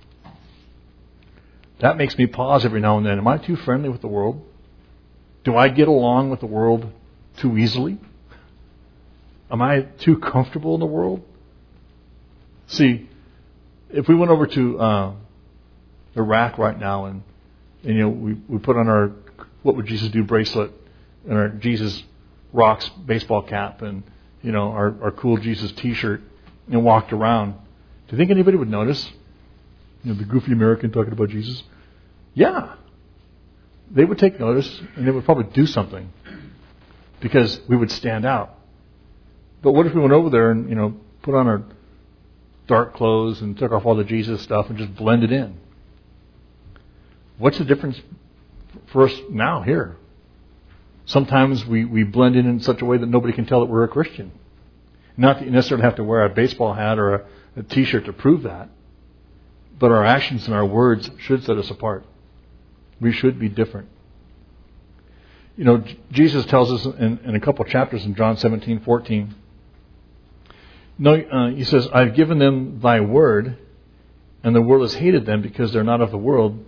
That makes me pause every now and then. Am I too friendly with the world? Do I get along with the world too easily? Am I too comfortable in the world? See, if we went over to uh, Iraq right now and, and you know we, we put on our "What Would Jesus Do" bracelet and our Jesus Rocks baseball cap and you know our, our cool Jesus T-shirt and walked around, do you think anybody would notice? You know, the goofy American talking about Jesus? Yeah. They would take notice and they would probably do something because we would stand out. But what if we went over there and, you know, put on our dark clothes and took off all the Jesus stuff and just blended in? What's the difference for us now here? Sometimes we, we blend in in such a way that nobody can tell that we're a Christian. Not that you necessarily have to wear a baseball hat or a, a T-shirt to prove that. But our actions and our words should set us apart. We should be different. You know, Jesus tells us in, in a couple of chapters in John seventeen fourteen. No, uh, he says, "I've given them thy word, and the world has hated them because they're not of the world,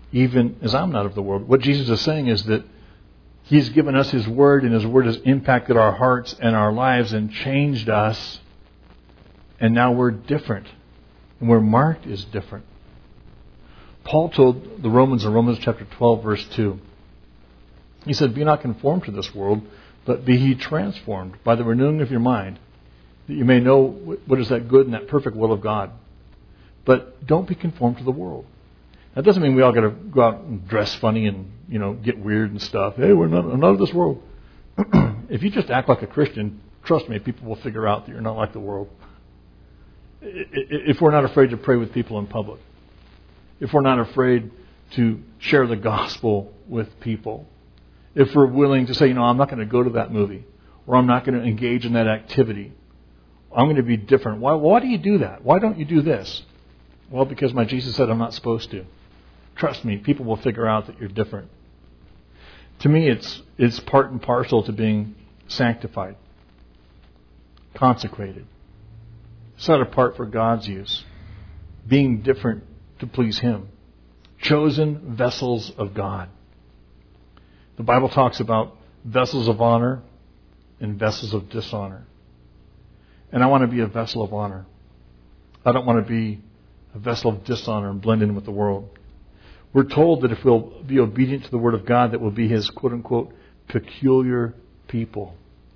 even as I'm not of the world. What Jesus is saying is that He's given us His Word, and His Word has impacted our hearts and our lives and changed us. And now we're different. And we're marked as different. Paul told the Romans in Romans chapter twelve, verse two. He said, "Be not conformed to this world, but be ye transformed by the renewing of your mind, that you may know what is that good and that perfect will of God." But don't be conformed to the world. That doesn't mean we all got to go out and dress funny and, you know, get weird and stuff. Hey, we're not, I'm not of this world. If you just act like a Christian, trust me, people will figure out that you're not like the world. If we're not afraid to pray with people in public, if we're not afraid to share the gospel with people, if we're willing to say, you know, I'm not going to go to that movie, or I'm not going to engage in that activity, I'm going to be different. Why, why do you do that? Why don't you do this? Well, because my Jesus said I'm not supposed to. Trust me, people will figure out that you're different. To me, it's it's part and parcel to being sanctified, consecrated, set apart for God's use, being different to please Him, chosen vessels of God. The Bible talks about vessels of honor and vessels of dishonor. And I want to be a vessel of honor. I don't want to be a vessel of dishonor and blend in with the world. We're told that if we'll be obedient to the Word of God, that we'll be His quote-unquote peculiar people.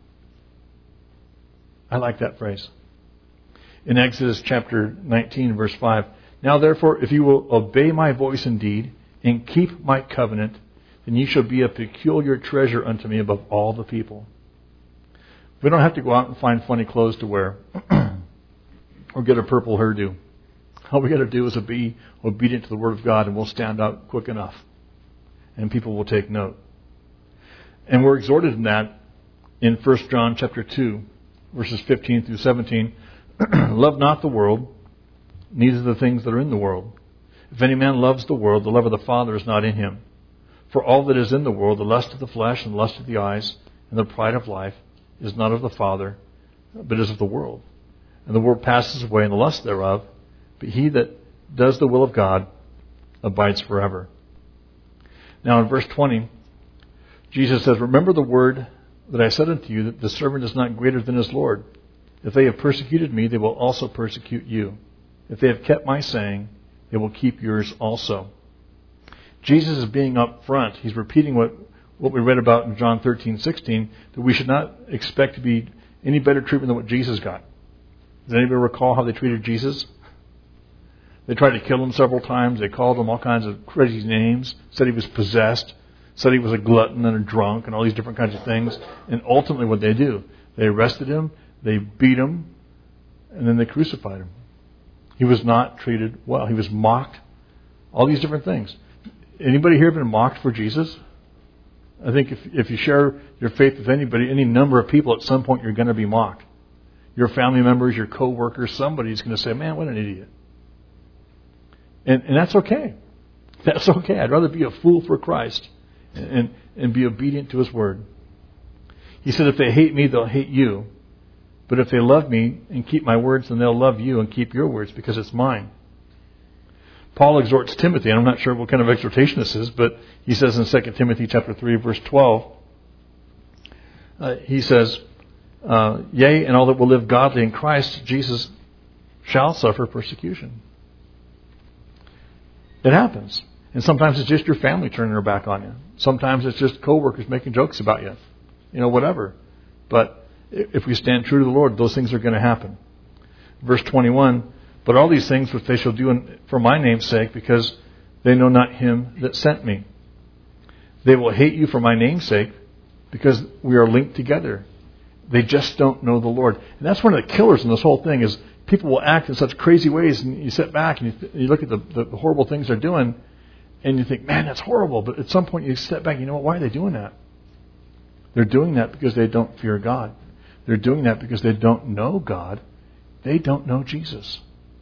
I like that phrase. In Exodus chapter nineteen, verse five, "Now therefore, if you will obey my voice indeed, and keep my covenant, then ye shall be a peculiar treasure unto me above all the people." We don't have to go out and find funny clothes to wear or get a purple hairdo. All we got to do is be obedient to the Word of God, and we'll stand out quick enough, and people will take note. And we're exhorted in that in First John chapter two, verses fifteen through seventeen. "Love not the world, neither the things that are in the world. If any man loves the world, the love of the Father is not in him. For all that is in the world, the lust of the flesh and the lust of the eyes and the pride of life, is not of the Father, but is of the world. And the world passes away and the lust thereof, but he that does the will of God abides forever." Now in verse twenty, Jesus says, "Remember the word that I said unto you, that the servant is not greater than his Lord. If they have persecuted me, they will also persecute you. If they have kept my saying, they will keep yours also." Jesus is being up front. He's repeating what, what we read about in John thirteen sixteen, that we should not expect to be any better treatment than what Jesus got. Does anybody recall how they treated Jesus? They tried to kill him several times. They called him all kinds of crazy names, said he was possessed, said he was a glutton and a drunk and all these different kinds of things. And ultimately what they do, they arrested him, they beat him, and then they crucified him. He was not treated well. He was mocked. All these different things. Anybody here been mocked for Jesus? I think if, if you share your faith with anybody, any number of people, at some point you're going to be mocked. Your family members, your co-workers, somebody's going to say, "Man, what an idiot." And, and that's okay. That's okay. I'd rather be a fool for Christ and, and, and be obedient to His Word. He said, "If they hate me, they'll hate you. But if they love me and keep my words, then they'll love you and keep your words, because it's mine." Paul exhorts Timothy, and I'm not sure what kind of exhortation this is, but he says in Second Timothy chapter three, verse twelve, uh, he says, uh, "Yea, and all that will live godly in Christ Jesus shall suffer persecution." It happens. And sometimes it's just your family turning their back on you. Sometimes it's just co-workers making jokes about you. You know, whatever. But if we stand true to the Lord, those things are going to happen. Verse twenty-one, "But all these things which they shall do in, for my name's sake, because they know not him that sent me. They will hate you for my name's sake, because we are linked together. They just don't know the Lord." And that's one of the killers in this whole thing, is people will act in such crazy ways, and you sit back and you, th- you look at the, the, the horrible things they're doing, and you think, "Man, that's horrible." But at some point you step back, you know what? Why are they doing that? They're doing that because they don't fear God. They're doing that because they don't know God. They don't know Jesus.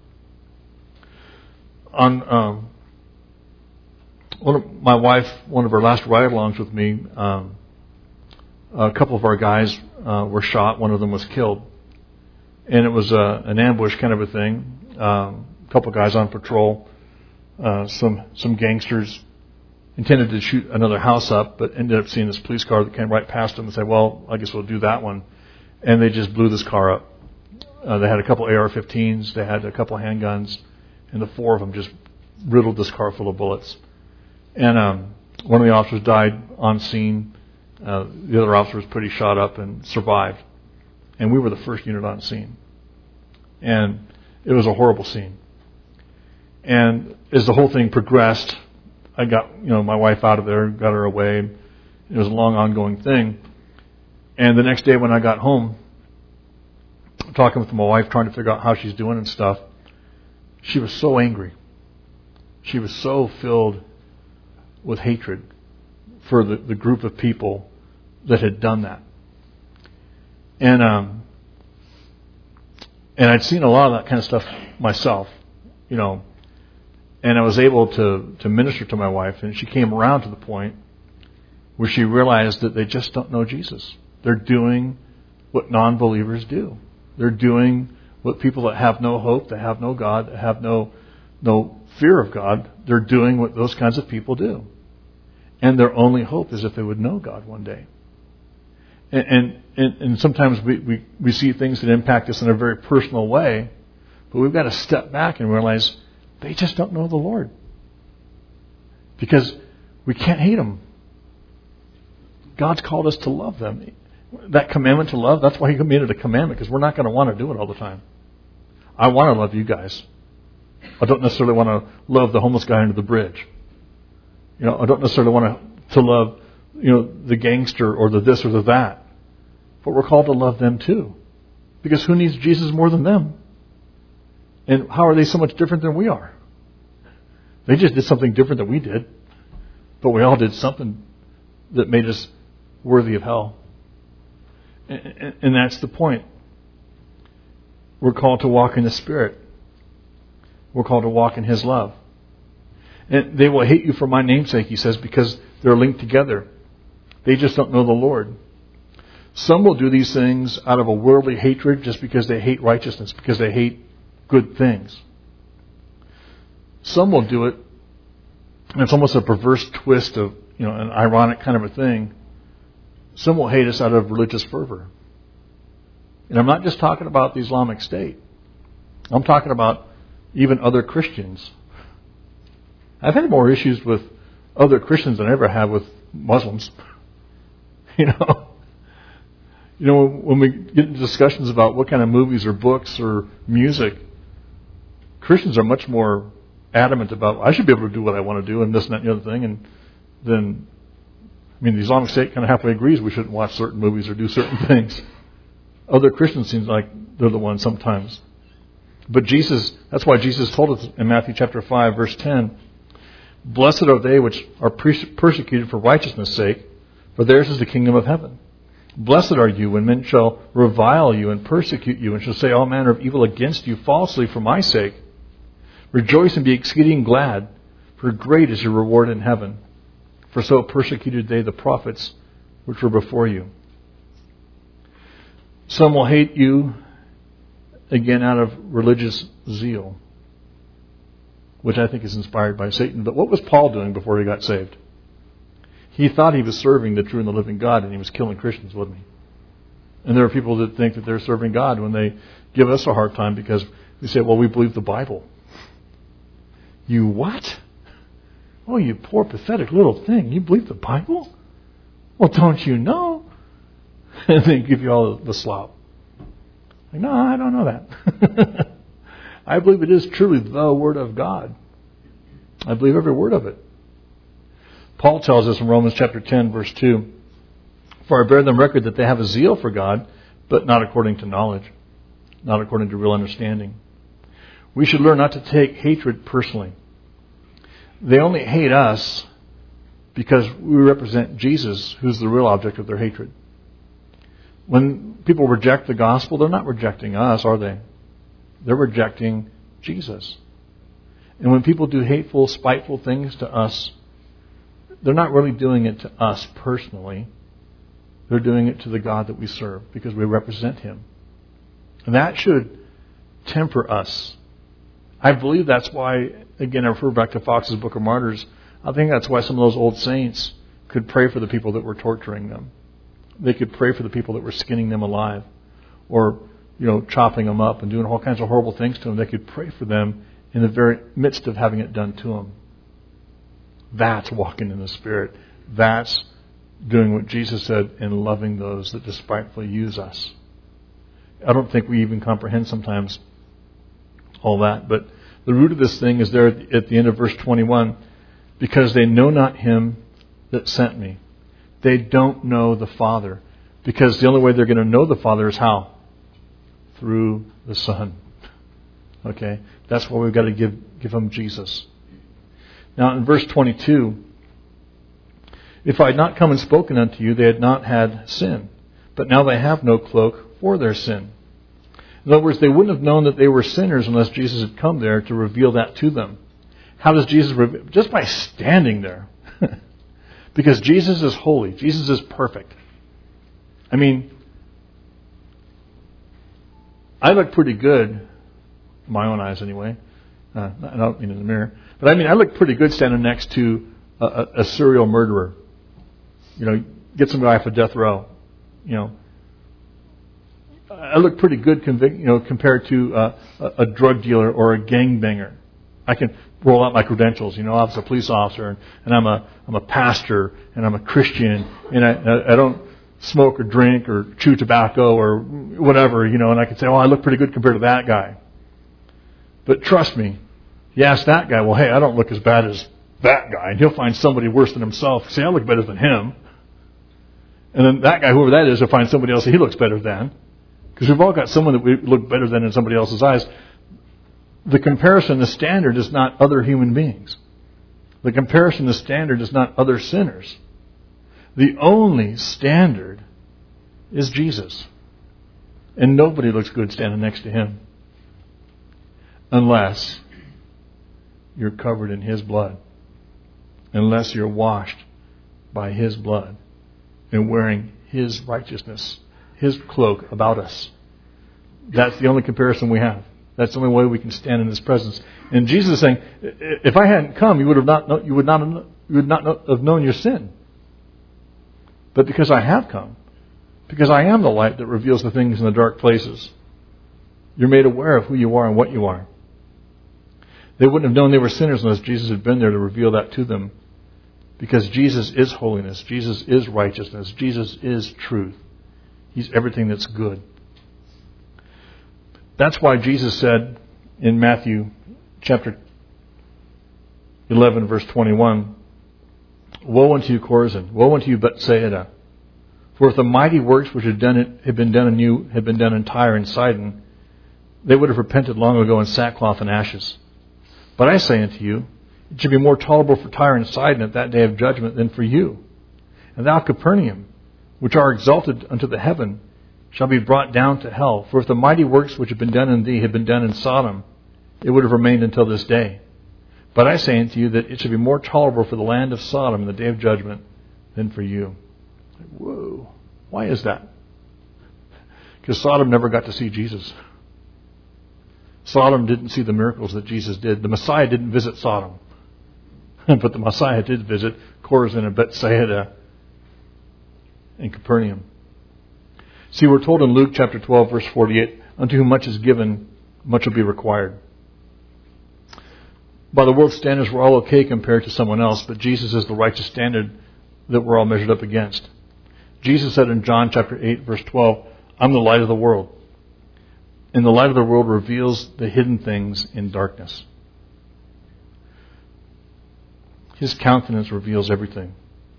On um, one of my wife, one of her last ride-alongs with me, um, a couple of our guys uh, were shot. One of them was killed. And it was uh, an ambush kind of a thing. Um, a couple of guys on patrol, uh, some some gangsters intended to shoot another house up, but ended up seeing this police car that came right past them and said, well, I guess we'll do that one. And they just blew this car up. Uh, they had a couple A R fifteens, they had a couple handguns, and the four of them just riddled this car full of bullets. And um, one of the officers died on scene. Uh, the other officer was pretty shot up and survived. And we were the first unit on scene. And it was a horrible scene. And as the whole thing progressed, I got, you know, my wife out of there, got her away. It was a long, ongoing thing. And the next day when I got home, talking with my wife, trying to figure out how she's doing and stuff, she was so angry. She was so filled with hatred for the, the group of people that had done that. And um, and I'd seen a lot of that kind of stuff myself, you know, and I was able to, to minister to my wife, and she came around to the point where she realized that they just don't know Jesus. They're doing what non-believers do. They're doing what people that have no hope, that have no God, that have no no fear of God, they're doing what those kinds of people do. And their only hope is if they would know God one day. And and, and, and sometimes we, we, we see things that impact us in a very personal way, but we've got to step back and realize they just don't know the Lord. Because we can't hate them. God's called us to love them. That commandment to love, that's why He commanded a commandment, because we're not going to want to do it all the time. I want to love you guys. I don't necessarily want to love the homeless guy under the bridge. You know, I don't necessarily want to, to love, you know, the gangster or the this or the that. But we're called to love them too. Because who needs Jesus more than them? And how are they so much different than we are? They just did something different than we did. But we all did something that made us worthy of hell. And, and that's the point. We're called to walk in the Spirit. We're called to walk in His love. And they will hate you for my name's sake, He says, because they're linked together. They just don't know the Lord. Some will do these things out of a worldly hatred just because they hate righteousness, because they hate good things. Some will do it, and it's almost a perverse twist of, you know, an ironic kind of a thing. Some will hate us out of religious fervor. And I'm not just talking about the Islamic State. I'm talking about even other Christians. I've had more issues with other Christians than I ever have with Muslims. You know, you know, when we get into discussions about what kind of movies or books or music, Christians are much more adamant about, I should be able to do what I want to do and this and that and the other thing. And then, I mean, the Islamic State kind of halfway agrees we shouldn't watch certain movies or do certain things. Other Christians seems like they're the ones sometimes. But Jesus, that's why Jesus told us in Matthew chapter five, verse ten, blessed are they which are persecuted for righteousness' sake, for theirs is the kingdom of heaven. Blessed are you when men shall revile you and persecute you, and shall say all manner of evil against you falsely for my sake. Rejoice and be exceeding glad, for great is your reward in heaven. For so persecuted they the prophets which were before you. Some will hate you, again, out of religious zeal, which I think is inspired by Satan. But what was Paul doing before he got saved? He thought he was serving the true and the living God, and he was killing Christians, wasn't he? And there are people that think that they're serving God when they give us a hard time because we say, well, we believe the Bible. You what? Oh, you poor, pathetic little thing. You believe the Bible? Well, don't you know? And they give you all the slop. Like, no, I don't know that. I believe it is truly the Word of God. I believe every word of it. Paul tells us in Romans chapter ten, verse two, for I bear them record that they have a zeal for God, but not according to knowledge, not according to real understanding. We should learn not to take hatred personally. They only hate us because we represent Jesus, who's the real object of their hatred. When people reject the gospel, they're not rejecting us, are they? They're rejecting Jesus. And when people do hateful, spiteful things to us, they're not really doing it to us personally. They're doing it to the God that we serve because we represent Him. And that should temper us. I believe that's why, again, I refer back to Fox's Book of Martyrs, I think that's why some of those old saints could pray for the people that were torturing them. They could pray for the people that were skinning them alive, or, you know, chopping them up and doing all kinds of horrible things to them. They could pray for them in the very midst of having it done to them. That's walking in the Spirit. That's doing what Jesus said and loving those that despitefully use us. I don't think we even comprehend sometimes all that. But the root of this thing is there at the end of verse twenty-one. Because they know not him that sent me. They don't know the Father. Because the only way they're going to know the Father is how? Through the Son. Okay? That's why we've got to give, give them Jesus. Now in verse twenty-two, if I had not come and spoken unto you, they had not had sin. But now they have no cloak for their sin. In other words, they wouldn't have known that they were sinners unless Jesus had come there to reveal that to them. How does Jesus reveal? Just by standing there. Because Jesus is holy. Jesus is perfect. I mean, I look pretty good, in my own eyes anyway. Uh, I don't mean in the mirror. But I mean, I look pretty good standing next to a, a, a serial murderer. You know, get some guy off of death row. You know, I look pretty good, convic- you know, compared to uh, a, a drug dealer or a gangbanger. I can roll out my credentials. You know, I was a police officer, and, and I'm a I'm a pastor, and I'm a Christian, and I I don't smoke or drink or chew tobacco or whatever. You know, and I can say, oh, I look pretty good compared to that guy. But trust me, you ask that guy, well, hey, I don't look as bad as that guy, and he'll find somebody worse than himself. Say, I look better than him. And then that guy, whoever that is, will find somebody else that he looks better than. Because we've all got someone that we look better than in somebody else's eyes. The comparison, the standard is not other human beings. The comparison, the standard is not other sinners. The only standard is Jesus. And nobody looks good standing next to him. Unless you're covered in his blood. Unless you're washed by his blood. And wearing his righteousness. His cloak about us. That's the only comparison we have. That's the only way we can stand in his presence. And Jesus is saying, if I hadn't come, you would have not, you would not, you would not have known your sin. But because I have come, because I am the light that reveals the things in the dark places, you're made aware of who you are and what you are. They wouldn't have known they were sinners unless Jesus had been there to reveal that to them. Because Jesus is holiness. Jesus is righteousness. Jesus is truth. He's everything that's good. That's why Jesus said in Matthew chapter eleven, verse twenty-one, woe unto you, Chorazin! Woe unto you, Bethsaida! For if the mighty works which had, done it, had been done in you had been done in Tyre and Sidon, they would have repented long ago in sackcloth and ashes. But I say unto you, it should be more tolerable for Tyre and Sidon at that day of judgment than for you. And thou, Capernaum, which are exalted unto the heaven, shall be brought down to hell. For if the mighty works which have been done in thee had been done in Sodom, it would have remained until this day. But I say unto you that it should be more tolerable for the land of Sodom in the day of judgment than for you. Whoa. Why is that? Because Sodom never got to see Jesus. Sodom didn't see the miracles that Jesus did. The Messiah didn't visit Sodom. But the Messiah did visit Chorazin and Bethsaida and Capernaum. See, we're told in Luke chapter twelve, verse forty-eight, unto whom much is given, much will be required. By the world's standards, we're all okay compared to someone else, but Jesus is the righteous standard that we're all measured up against. Jesus said in John chapter eight, verse twelve, I'm the light of the world. And the light of the world reveals the hidden things in darkness. His countenance reveals everything.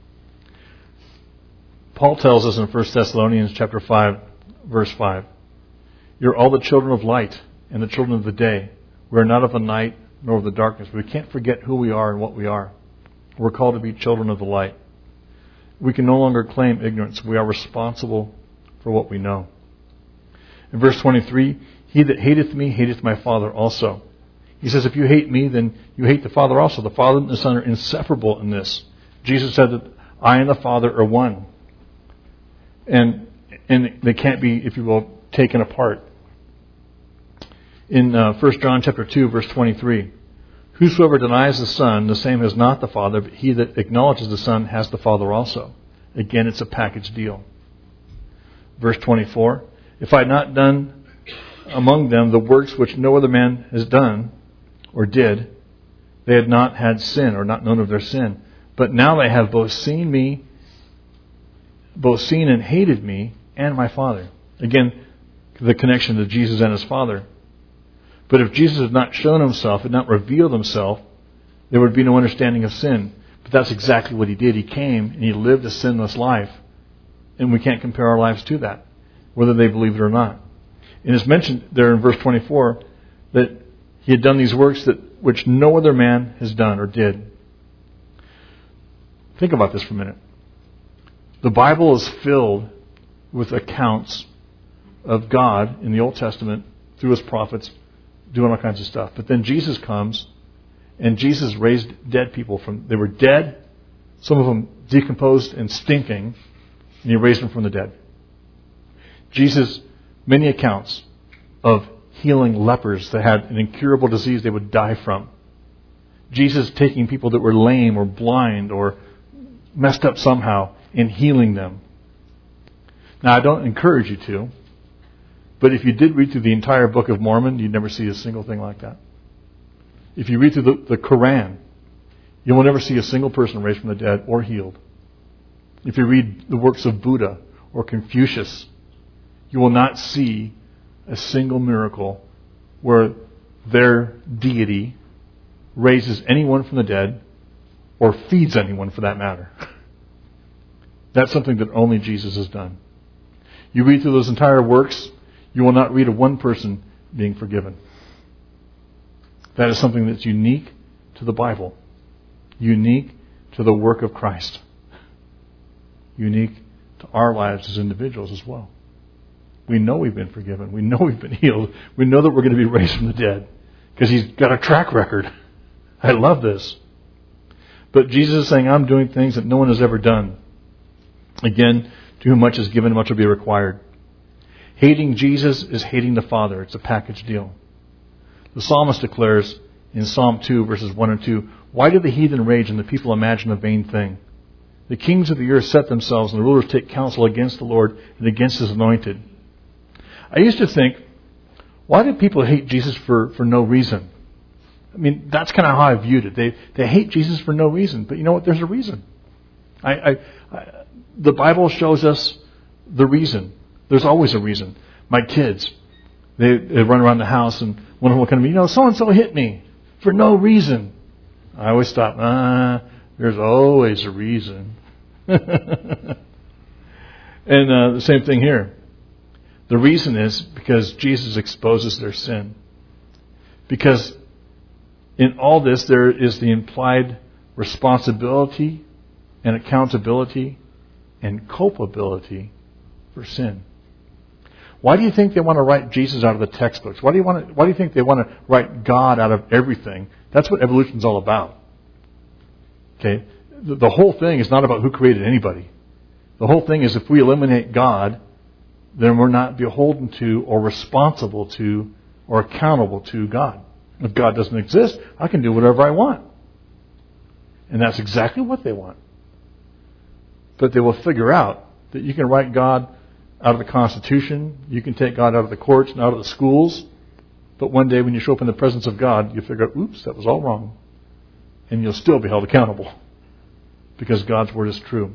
Paul tells us in First Thessalonians chapter five, verse five, you're all the children of light and the children of the day. We are not of the night nor of the darkness. We can't forget who we are and what we are. We're called to be children of the light. We can no longer claim ignorance. We are responsible for what we know. In verse twenty-three, he that hateth me hateth my Father also. He says, if you hate me, then you hate the Father also. The Father and the Son are inseparable in this. Jesus said that I and the Father are one. And and they can't be, if you will, taken apart. In uh, First John chapter two, verse twenty-three, Whosoever denies the Son, the same has not the Father, but he that acknowledges the Son has the Father also. Again, it's a package deal. Verse twenty-four, if I had not done among them the works which no other man has done or did, they had not had sin or not known of their sin. But now they have both seen me, both seen and hated me and my Father. Again, the connection to Jesus and his Father. But if Jesus had not shown himself, had not revealed himself, there would be no understanding of sin. But that's exactly what he did. He came and he lived a sinless life. And we can't compare our lives to that, whether they believe it or not. And it's mentioned there in verse twenty-four that he had done these works that which no other man has done or did. Think about this for a minute. The Bible is filled with accounts of God in the Old Testament through his prophets doing all kinds of stuff. But then Jesus comes and Jesus raised dead people from, they were dead, some of them decomposed and stinking, and he raised them from the dead. Jesus, many accounts of healing lepers that had an incurable disease they would die from. Jesus taking people that were lame or blind or messed up somehow and healing them. Now, I don't encourage you to, but if you did read through the entire Book of Mormon, you'd never see a single thing like that. If you read through the, the Quran, you will never see a single person raised from the dead or healed. If you read the works of Buddha or Confucius, you will not see a single miracle where their deity raises anyone from the dead or feeds anyone for that matter. That's something that only Jesus has done. You read through those entire works, you will not read of one person being forgiven. That is something that's unique to the Bible. Unique to the work of Christ. Unique to our lives as individuals as well. We know we've been forgiven. We know we've been healed. We know that we're going to be raised from the dead because he's got a track record. I love this. But Jesus is saying, I'm doing things that no one has ever done. Again, to whom much is given, much will be required. Hating Jesus is hating the Father. It's a package deal. The psalmist declares in Psalm two, verses one and two, why do the heathen rage and the people imagine a vain thing? The kings of the earth set themselves, and the rulers take counsel against the Lord and against his anointed. I used to think, why do people hate Jesus for, for no reason? I mean, that's kind of how I viewed it. They they hate Jesus for no reason. But you know what? There's a reason. I, I, I the Bible shows us the reason. There's always a reason. My kids, they, they run around the house and one of them will come to me, you know, so-and-so hit me for no reason. I always thought, ah, there's always a reason. And uh, the same thing here. The reason is because Jesus exposes their sin. Because in all this, there is the implied responsibility and accountability and culpability for sin. Why do you think they want to write Jesus out of the textbooks? Why do you want to, why do you think they want to write God out of everything? That's what evolution's all about. Okay? The, the whole thing is not about who created anybody. The whole thing is if we eliminate God, then we're not beholden to or responsible to or accountable to God. If God doesn't exist, I can do whatever I want. And that's exactly what they want. But they will figure out that you can write God out of the Constitution, you can take God out of the courts and out of the schools, but one day when you show up in the presence of God, you figure out, oops, that was all wrong. And you'll still be held accountable because God's Word is true.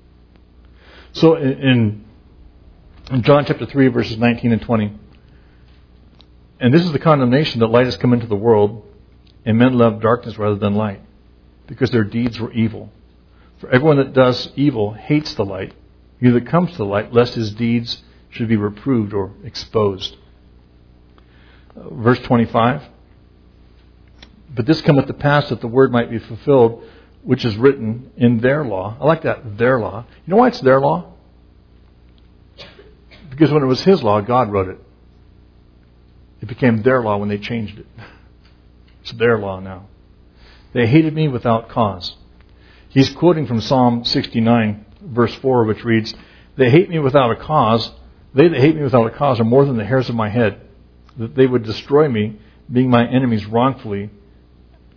So in, in John chapter three, verses nineteen and twenty, and this is the condemnation that light has come into the world, and men love darkness rather than light, because their deeds were evil. For everyone that does evil hates the light, neither comes to the light, lest his deeds should be reproved or exposed. Uh, verse twenty-five. But this cometh to pass that the word might be fulfilled, which is written in their law. I like that, their law. You know why it's their law? Because when it was his law, God wrote it. It became their law when they changed it. It's their law now. They hated me without cause. He's quoting from Psalm sixty-nine, verse four, which reads, they hate me without a cause. They that hate me without a cause are more than the hairs of my head. That they would destroy me, being my enemies wrongfully,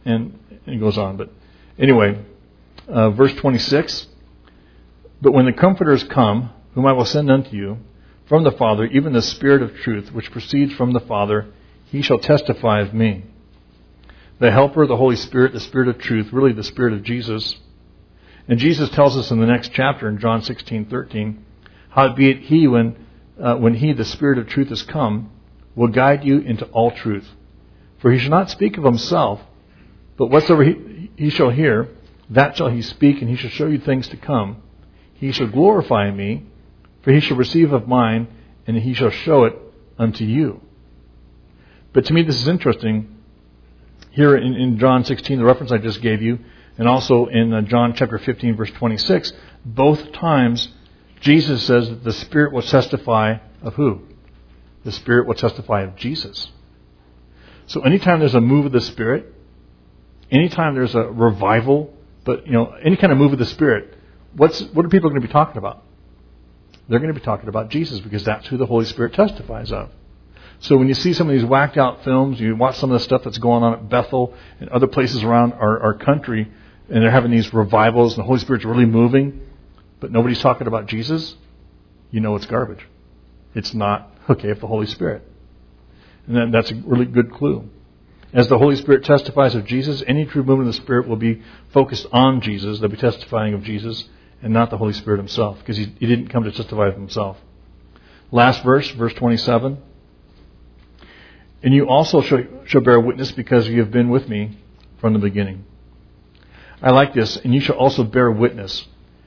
And it goes on. But anyway, uh, verse twenty-six. But when the Comforters come, whom I will send unto you from the Father, even the Spirit of truth, which proceeds from the Father, he shall testify of me. The Helper, the Holy Spirit, the Spirit of truth, really the Spirit of Jesus. And Jesus tells us in the next chapter, in John sixteen thirteen, howbeit he, when, uh, when he, the Spirit of truth, is come, will guide you into all truth. For he shall not speak of himself, but whatsoever he, he shall hear, that shall he speak, and he shall show you things to come. He shall glorify me, for he shall receive of mine, and he shall show it unto you. But to me this is interesting. Here in, in John sixteen, the reference I just gave you, and also in uh, John chapter fifteen, verse twenty-six, both times Jesus says that the Spirit will testify of who? The Spirit will testify of Jesus. So anytime there's a move of the Spirit, anytime there's a revival, but you know, any kind of move of the Spirit, what's what are people going to be talking about? They're going to be talking about Jesus, because that's who the Holy Spirit testifies of. So when you see some of these whacked out films, you watch some of the stuff that's going on at Bethel and other places around our, our country, and they're having these revivals and the Holy Spirit's really moving, but nobody's talking about Jesus, you know it's garbage. It's not okay of the Holy Spirit. And then that's a really good clue. As the Holy Spirit testifies of Jesus, any true movement of the Spirit will be focused on Jesus. They'll be testifying of Jesus and not the Holy Spirit himself, because he, he didn't come to testify of himself. Last verse, verse twenty-seven. And you also shall, shall bear witness, because you have been with me from the beginning. I like this. And you shall also bear witness.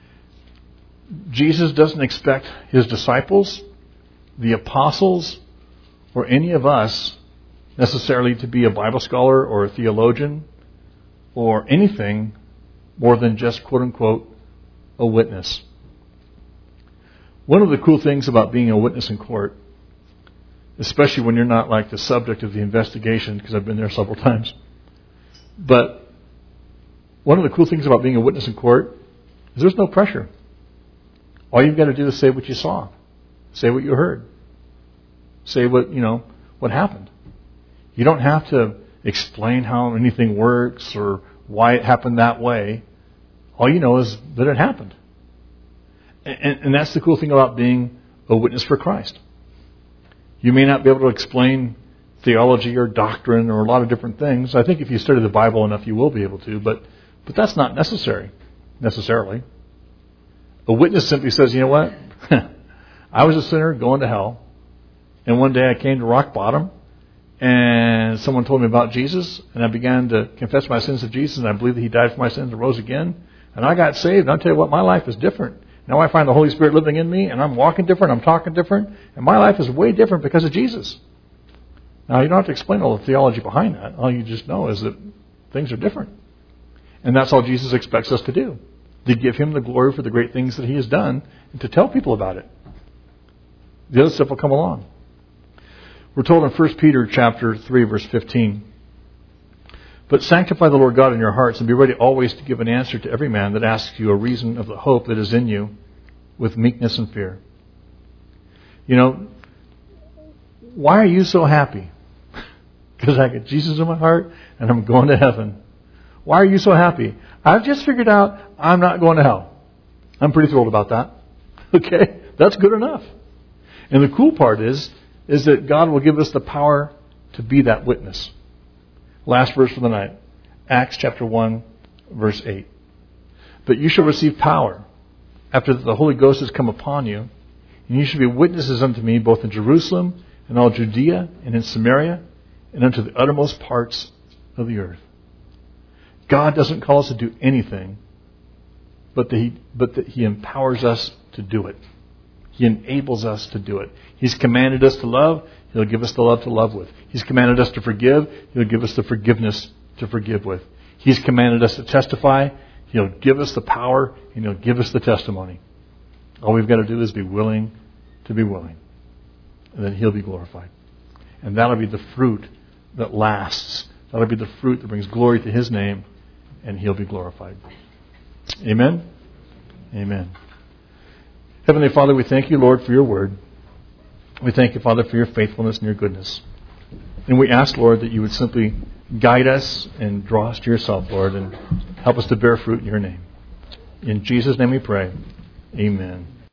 Jesus doesn't expect his disciples, the apostles, or any of us necessarily to be a Bible scholar or a theologian or anything more than just, quote unquote, a witness. One of the cool things about being a witness in court, especially when you're not like the subject of the investigation, because I've been there several times, but one of the cool things about being a witness in court is there's no pressure. All you've got to do is say what you saw, say what you heard, say what, you know, what happened. You don't have to explain how anything works or why it happened that way. All you know is that it happened. And, and that's the cool thing about being a witness for Christ. You may not be able to explain theology or doctrine or a lot of different things. I think if you study the Bible enough, you will be able to, but but that's not necessary, necessarily. A witness simply says, you know what? I was a sinner going to hell, and one day I came to rock bottom, and someone told me about Jesus, and I began to confess my sins to Jesus, and I believe that he died for my sins and rose again, and I got saved. And I'll tell you what, my life is different. Now I find the Holy Spirit living in me, and I'm walking different, I'm talking different, and my life is way different because of Jesus. Now, you don't have to explain all the theology behind that. All you just know is that things are different. And that's all Jesus expects us to do. To give him the glory for the great things that he has done, and to tell people about it. The other stuff will come along. We're told in First Peter chapter three, verse fifteen, but sanctify the Lord God in your hearts, and be ready always to give an answer to every man that asks you a reason of the hope that is in you, with meekness and fear. You know, why are you so happy? Because I got Jesus in my heart and I'm going to heaven. Why are you so happy? I've just figured out I'm not going to hell. I'm pretty thrilled about that. Okay? That's good enough. And the cool part is, is that God will give us the power to be that witness. Last verse for the night. Acts chapter one, verse eight. But you shall receive power after the Holy Ghost has come upon you, and you shall be witnesses unto me both in Jerusalem and all Judea and in Samaria and unto the uttermost parts of the earth. God doesn't call us to do anything, but that He, but that He empowers us to do it. He enables us to do it. He's commanded us to love. He'll give us the love to love with. He's commanded us to forgive. He'll give us the forgiveness to forgive with. He's commanded us to testify. He'll give us the power, and He'll give us the testimony. All we've got to do is be willing to be willing. And then He'll be glorified. And that'll be the fruit that lasts. That'll be the fruit that brings glory to His name, and He'll be glorified. Amen? Amen. Heavenly Father, we thank you, Lord, for your word. We thank you, Father, for your faithfulness and your goodness. And we ask, Lord, that you would simply guide us and draw us to yourself, Lord, and help us to bear fruit in your name. In Jesus' name we pray. Amen.